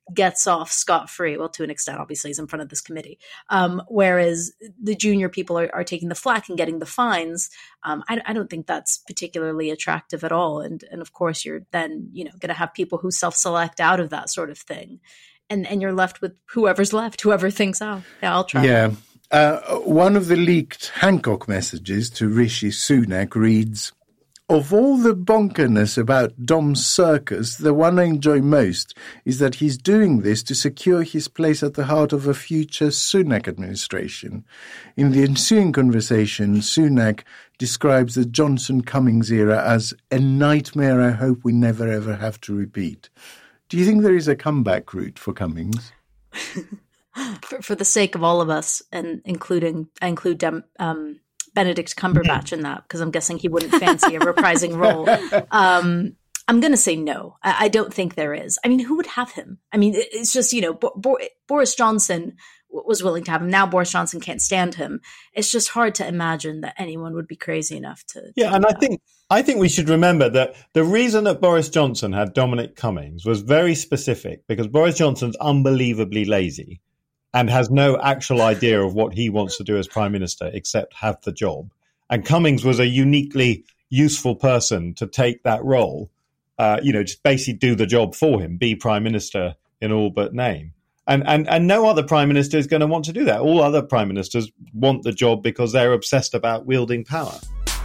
gets off scot-free. Well, to an extent, obviously, he's in front of this committee. Um, whereas the junior people are, are taking the flak and getting the fines. Um, I, I don't think that's particularly attractive at all. And, and of course, you're then, you know, going to have people who self-select out of that sort of thing. And, and you're left with whoever's left, whoever thinks, oh, yeah, I'll try. Yeah. Uh, one of the leaked Hancock messages to Rishi Sunak reads, "Of all the bonkerness about Dom's circus, the one I enjoy most is that he's doing this to secure his place at the heart of a future Sunak administration." In the ensuing conversation, Sunak describes the Johnson-Cummings era as a nightmare I hope we never ever have to repeat. Do you think there is a comeback route for Cummings? for, for the sake of all of us, and including, I include Dem, um, Benedict Cumberbatch in that, because I'm guessing he wouldn't fancy a reprising role. Um, I'm going to say no. I, I don't think there is. I mean, who would have him? I mean, it, it's just, you know, Bo- Bo- Boris Johnson w- was willing to have him. Now Boris Johnson can't stand him. It's just hard to imagine that anyone would be crazy enough to. to yeah, and I think I think we should remember that the reason that Boris Johnson had Dominic Cummings was very specific, because Boris Johnson's unbelievably lazy and has no actual idea of what he wants to do as Prime Minister except have the job. And Cummings was a uniquely useful person to take that role, uh, you know, just basically do the job for him, be Prime Minister in all but name. And, and, and no other Prime Minister is going to want to do that. All other Prime Ministers want the job because they're obsessed about wielding power.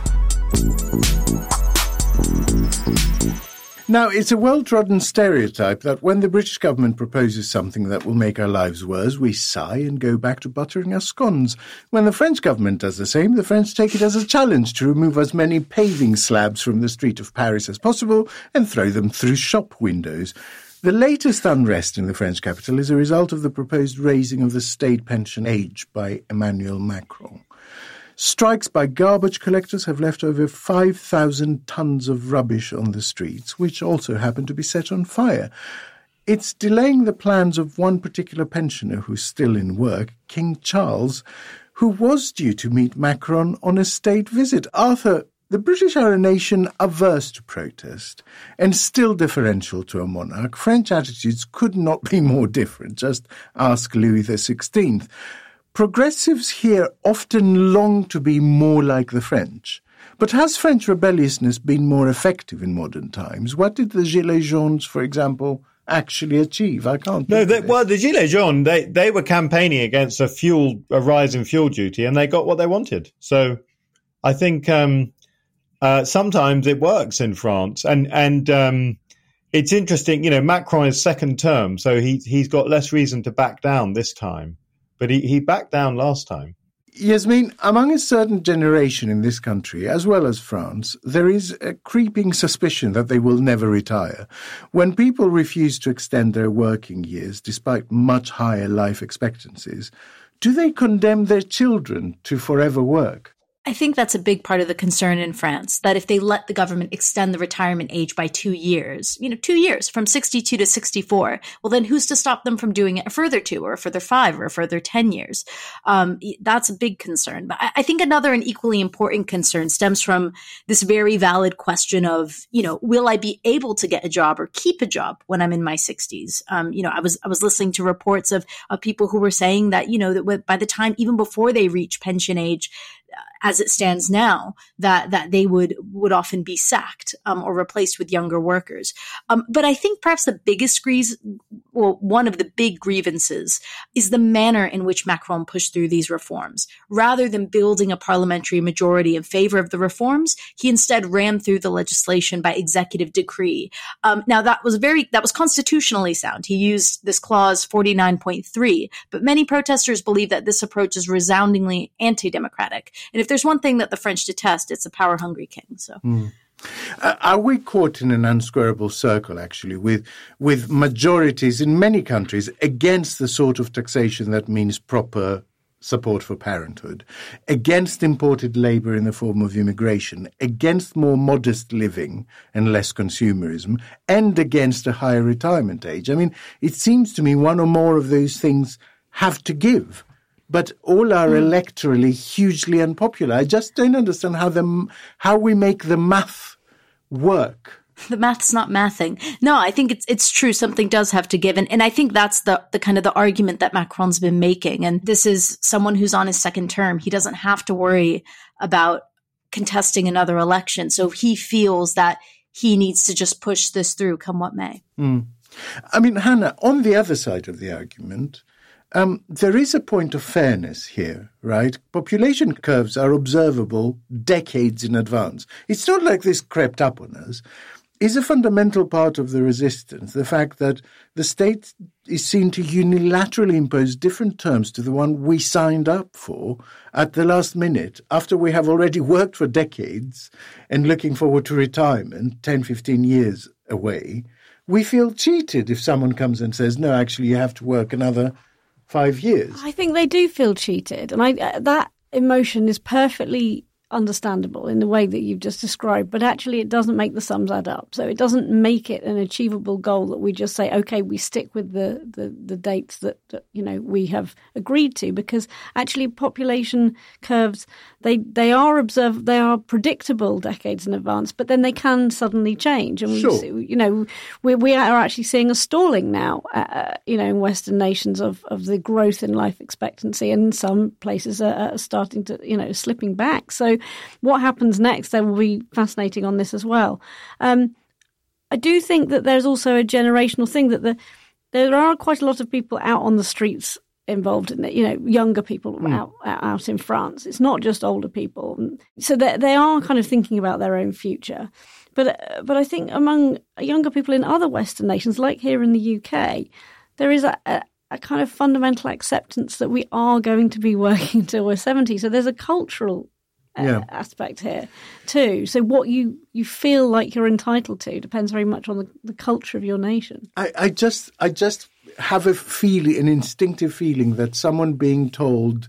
Now, it's a well-trodden stereotype that when the British government proposes something that will make our lives worse, we sigh and go back to buttering our scones. When the French government does the same, the French take it as a challenge to remove as many paving slabs from the street of Paris as possible and throw them through shop windows. The latest unrest in the French capital is a result of the proposed raising of the state pension age by Emmanuel Macron. Strikes by garbage collectors have left over five thousand tons of rubbish on the streets, which also happen to be set on fire. It's delaying the plans of one particular pensioner who's still in work, King Charles, who was due to meet Macron on a state visit. Arthur, the British are a nation averse to protest and still deferential to a monarch. French attitudes could not be more different. Just ask Louis the sixteenth. Progressives here often long to be more like the French. But has French rebelliousness been more effective in modern times? What did the Gilets jaunes, for example, actually achieve? I can't. No, they, well, the Gilets jaunes, they, they were campaigning against a fuel, a rise in fuel duty, and they got what they wanted. So I think um, uh, sometimes it works in France. And, and um, it's interesting, you know, Macron is second term, so he, he's got less reason to back down this time. But he, he backed down last time. Yasmin, among a certain generation in this country, as well as France, there is a creeping suspicion that they will never retire. When people refuse to extend their working years, despite much higher life expectancies, do they condemn their children to forever work? I think that's a big part of the concern in France, that if they let the government extend the retirement age by two years, you know, two years from sixty-two to sixty-four, well, then who's to stop them from doing it a further two or a further five or a further ten years? Um, that's a big concern. But I, I think another and equally important concern stems from this very valid question of, you know, will I be able to get a job or keep a job when I'm in my sixties? Um, you know, I was I was listening to reports of, of people who were saying that, you know, that by the time, even before they reach pension age, as it stands now, that that they would would often be sacked um, or replaced with younger workers. Um, but I think perhaps the biggest grievance, well, one of the big grievances is the manner in which Macron pushed through these reforms. Rather than building a parliamentary majority in favor of the reforms, he instead ran through the legislation by executive decree. Um, now that was very that was constitutionally sound. He used this clause forty-nine point three, but many protesters believe that this approach is resoundingly anti-democratic. And if there's one thing that the French detest, it's a power-hungry king. So, mm. uh, are we caught in an unsquarable circle, actually, with with majorities in many countries against the sort of taxation that means proper support for parenthood, against imported labour in the form of immigration, against more modest living and less consumerism, and against a higher retirement age? I mean, it seems to me one or more of those things have to give. But all are electorally hugely unpopular. I just don't understand how the how we make the math work The math's not mathing. No, I think it's it's true. Something does have to give. And, and I think that's the, the kind of the argument that Macron's been making. And this is someone who's on his second term. He doesn't have to worry about contesting another election. So he feels that he needs to just push this through, come what may. Mm. I mean, Hannah, on the other side of the argument, um, there is a point of fairness here, right? Population curves are observable decades in advance. It's not like this crept up on us. Is a fundamental part of the resistance the fact that the state is seen to unilaterally impose different terms to the one we signed up for at the last minute, after we have already worked for decades and looking forward to retirement, ten, fifteen years away. We feel cheated if someone comes and says, no, actually, you have to work another five years. I think they do feel cheated. And I, uh, that emotion is perfectly understandable in the way that you've just described, but actually it doesn't make the sums add up. So it doesn't make it an achievable goal that we just say, okay, we stick with the the, the dates that, that you know we have agreed to, because actually population curves, they they are observed, they are predictable decades in advance, but then they can suddenly change. And we sure. see, you know we we are actually seeing a stalling now, uh, you know, in Western nations of of the growth in life expectancy, and some places are, are starting to you know slipping back. So what happens next there will be fascinating on this as well. Um, I do think that there's also a generational thing, that the, there are quite a lot of people out on the streets involved in it, you know, younger people mm. out out in France. It's not just older people. So they, they are kind of thinking about their own future. But, but I think among younger people in other Western nations, like here in the U K, there is a, a a kind of fundamental acceptance that we are going to be working till we're seventy. So there's a cultural Yeah. aspect here too. So what you, you feel like you're entitled to depends very much on the, the culture of your nation. I, I just I just have a feeling, an instinctive feeling that someone being told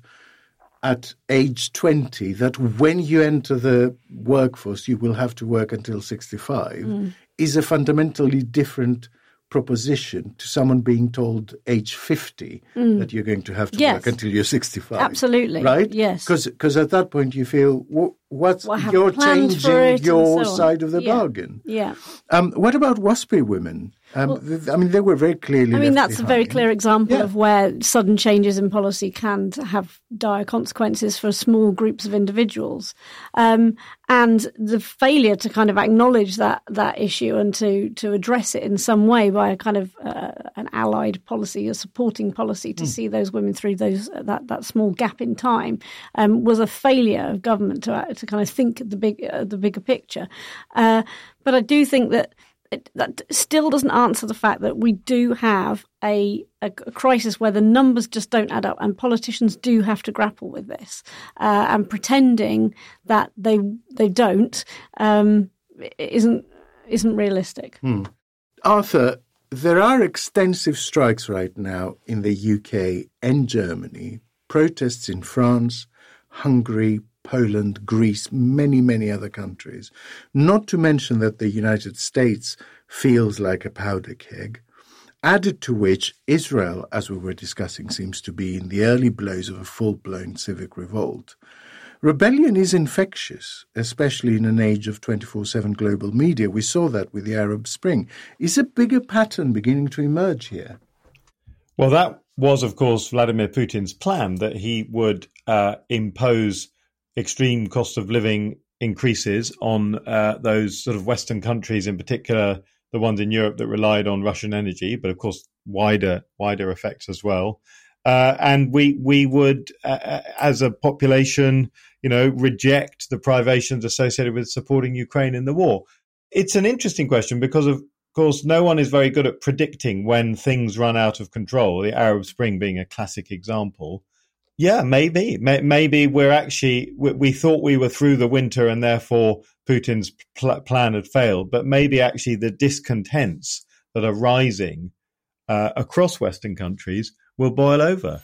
at age twenty that when you enter the workforce you will have to work until sixty-five mm. is a fundamentally different proposition to someone being told age fifty mm. that you're going to have to yes. work until you're sixty-five. Absolutely. Right? Yes. Because at that point you feel, well, what's well, you're changing your so side of the yeah. bargain. Yeah. Um, what about WASPI women? Um, well, th- I mean, they were very clearly I mean, left that's behind. a very clear example yeah. of where sudden changes in policy can have dire consequences for small groups of individuals. Um, and the failure to kind of acknowledge that that issue and to, to address it in some way by a kind of uh, an allied policy, a supporting policy to mm. see those women through those that, that small gap in time um, was a failure of government to to kind of think the big uh, the bigger picture. Uh, but I do think that It, that still doesn't answer the fact that we do have a, a, a crisis where the numbers just don't add up, and politicians do have to grapple with this. Uh, and pretending that they they don't um, isn't isn't realistic. Hmm. Arthur, there are extensive strikes right now in the U K and Germany, protests in France, Hungary, Poland, Greece, many, many other countries. Not to mention that the United States feels like a powder keg, added to which Israel, as we were discussing, seems to be in the early blows of a full-blown civic revolt. Rebellion is infectious, especially in an age of twenty-four seven global media. We saw that with the Arab Spring. Is a bigger pattern beginning to emerge here? Well, that was, of course, Vladimir Putin's plan, that he would uh, impose extreme cost of living increases on uh, those sort of Western countries, in particular the ones in Europe that relied on Russian energy, but of course wider wider effects as well. Uh, and we we would, uh, as a population, you know, reject the privations associated with supporting Ukraine in the war. It's an interesting question because, of course, no one is very good at predicting when things run out of control, the Arab Spring being a classic example. Yeah, maybe. Maybe we're actually, we thought we were through the winter and therefore Putin's pl- plan had failed. But maybe actually the discontents that are rising uh, across Western countries will boil over.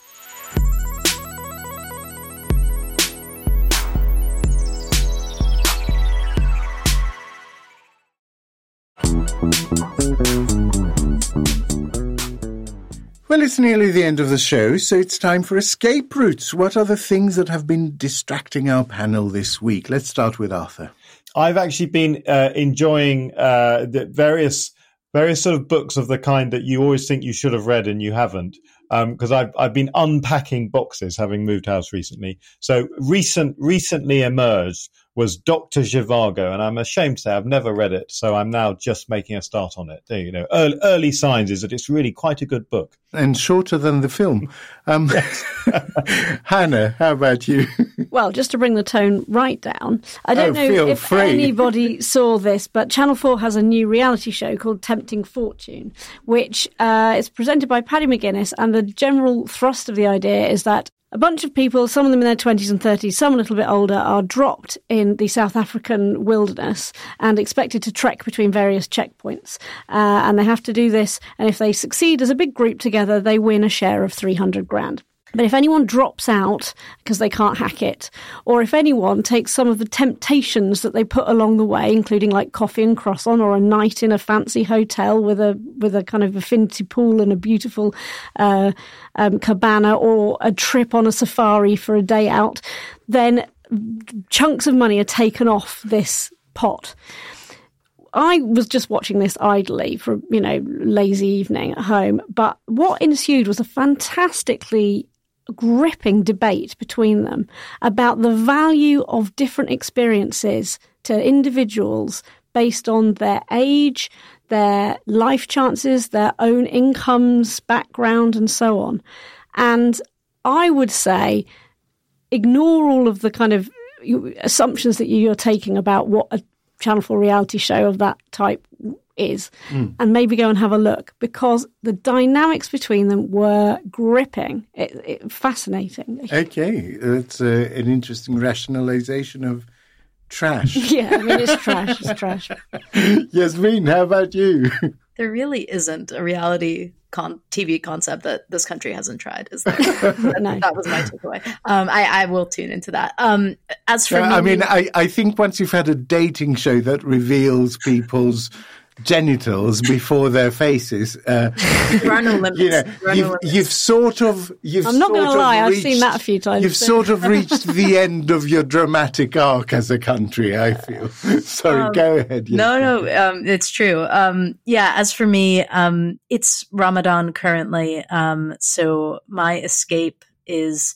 Well, it's nearly the end of the show, so it's time for escape routes. What are the things that have been distracting our panel this week? Let's start with Arthur. I've actually been uh, enjoying uh, the various various sort of books of the kind that you always think you should have read and you haven't. Because um, I've I've been unpacking boxes, having moved house recently. So recent recently emerged was Doctor Zhivago, and I'm ashamed to say I've never read it. So I'm now just making a start on it. You know, early, early signs is that it's really quite a good book and shorter than the film. Um, Hannah, how about you? Well, just to bring the tone right down, I don't oh, know if free. anybody saw this, but Channel four has a new reality show called Tempting Fortune, which uh, is presented by Paddy McGuinness, and the general thrust of the idea is that a bunch of people, some of them in their twenties and thirties, some a little bit older, are dropped in the South African wilderness and expected to trek between various checkpoints. Uh, and they have to do this, and if they succeed as a big group together, they win a share of three hundred grand. But if anyone drops out because they can't hack it, or if anyone takes some of the temptations that they put along the way, including like coffee and croissant or a night in a fancy hotel with a with a kind of infinity pool and a beautiful uh, um, cabana, or a trip on a safari for a day out, then chunks of money are taken off this pot. I was just watching this idly for, you know, lazy evening at home, but what ensued was a fantastically gripping debate between them about the value of different experiences to individuals based on their age, their life chances, their own incomes, background, and so on. And I would say ignore all of the kind of assumptions that you're taking about what a Channel four reality show of that type is, mm. and maybe go and have a look, because the dynamics between them were gripping, it, it, fascinating. Okay, it's uh, an interesting rationalization of trash. Yeah, I mean, it's trash, it's trash. Yasmin, how about you? There really isn't a reality con- T V concept that this country hasn't tried, is there? No. That was my takeaway. Um, I, I will tune into that. Um, as for uh, me, I mean, I, I think once you've had a dating show that reveals people's genitals before their faces, uh, there are no limits. You know, there are you've, no limits. you've sort of, you've I'm not sort going to of lie, reached, I've seen that a few times. You've so. sort of reached the end of your dramatic arc as a country, I feel. Sorry, um, go ahead. Yes. No, no, um, it's true. Um, yeah, as for me, um, it's Ramadan currently, um, so my escape is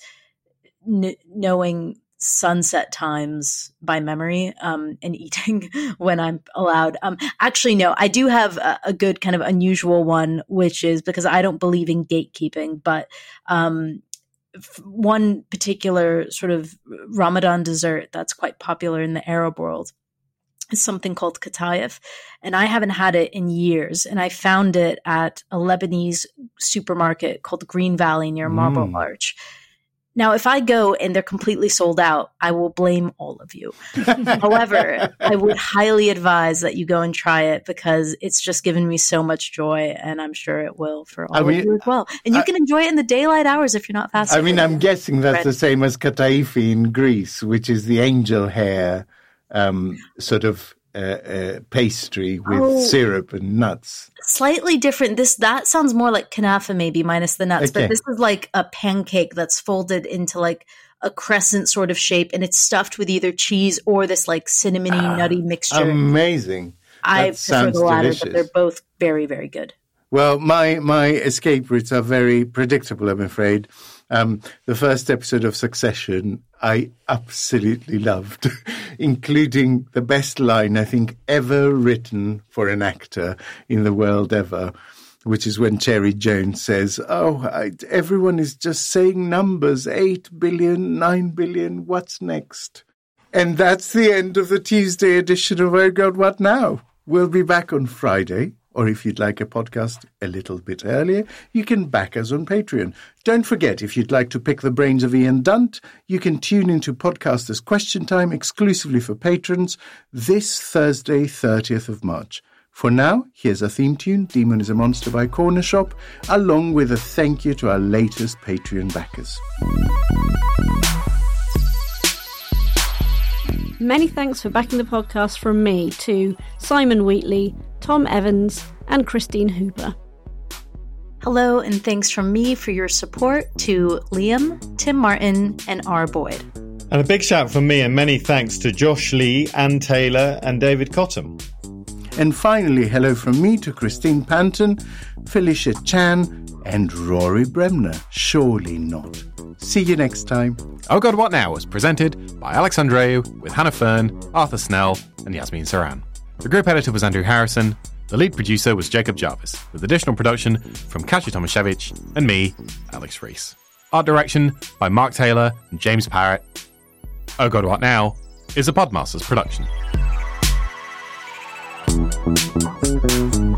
n- knowing sunset times by memory, um, and eating when I'm allowed. Um, actually, no, I do have a, a good kind of unusual one, which is because I don't believe in gatekeeping, but um, f- one particular sort of Ramadan dessert that's quite popular in the Arab world is something called katayef, and I haven't had it in years, and I found it at a Lebanese supermarket called Green Valley near Marble mm. Arch. Now, if I go and they're completely sold out, I will blame all of you. However, I would highly advise that you go and try it, because it's just given me so much joy, and I'm sure it will for all I mean, of you as well. And you I, can enjoy it in the daylight hours if you're not fasting. I mean, I'm guessing that's the same as kataifi in Greece, which is the angel hair um, sort of uh, uh, pastry with oh, syrup and nuts. Slightly different. This that sounds more like kanafa, maybe minus the nuts, okay. But this is like a pancake that's folded into like a crescent sort of shape, and it's stuffed with either cheese or this like cinnamony ah, nutty mixture. Amazing. I that prefer the latter, delicious. But they're both very, very good. Well, my my escape routes are very predictable, I'm afraid. Um, the first episode of Succession, I absolutely loved, including the best line, I think, ever written for an actor in the world ever, which is when Cherry Jones says, oh, I, everyone is just saying numbers, eight billion, nine billion, what's next? And that's the end of the Tuesday edition of Oh God, What Now? We'll be back on Friday. Or if you'd like a podcast a little bit earlier, you can back us on Patreon. Don't forget, if you'd like to pick the brains of Ian Dunt, you can tune into Podcasters Question Time exclusively for patrons this Thursday, thirtieth of March. For now, here's a theme tune, Demon is a Monster by Corner Shop, along with a thank you to our latest Patreon backers. Many thanks for backing the podcast from me to Simon Wheatley, Tom Evans, and Christine Hooper. Hello, and thanks from me for your support to Liam, Tim Martin, and R. Boyd. And a big shout from me and many thanks to Josh Lee, Anne Taylor and David Cottam. And finally, hello from me to Christine Panton, Felicia Chan and Rory Bremner. Surely not. See you next time. Oh God, What Now was presented by Alex Andreou with Hannah Fern, Arthur Snell and Yasmin Saran. The group editor was Andrew Harrison. The lead producer was Jacob Jarvis, with additional production from Katja Tomaszewicz and me, Alex Rees. Art direction by Mark Taylor and James Parrott. Oh God, What Now is a Podmasters production.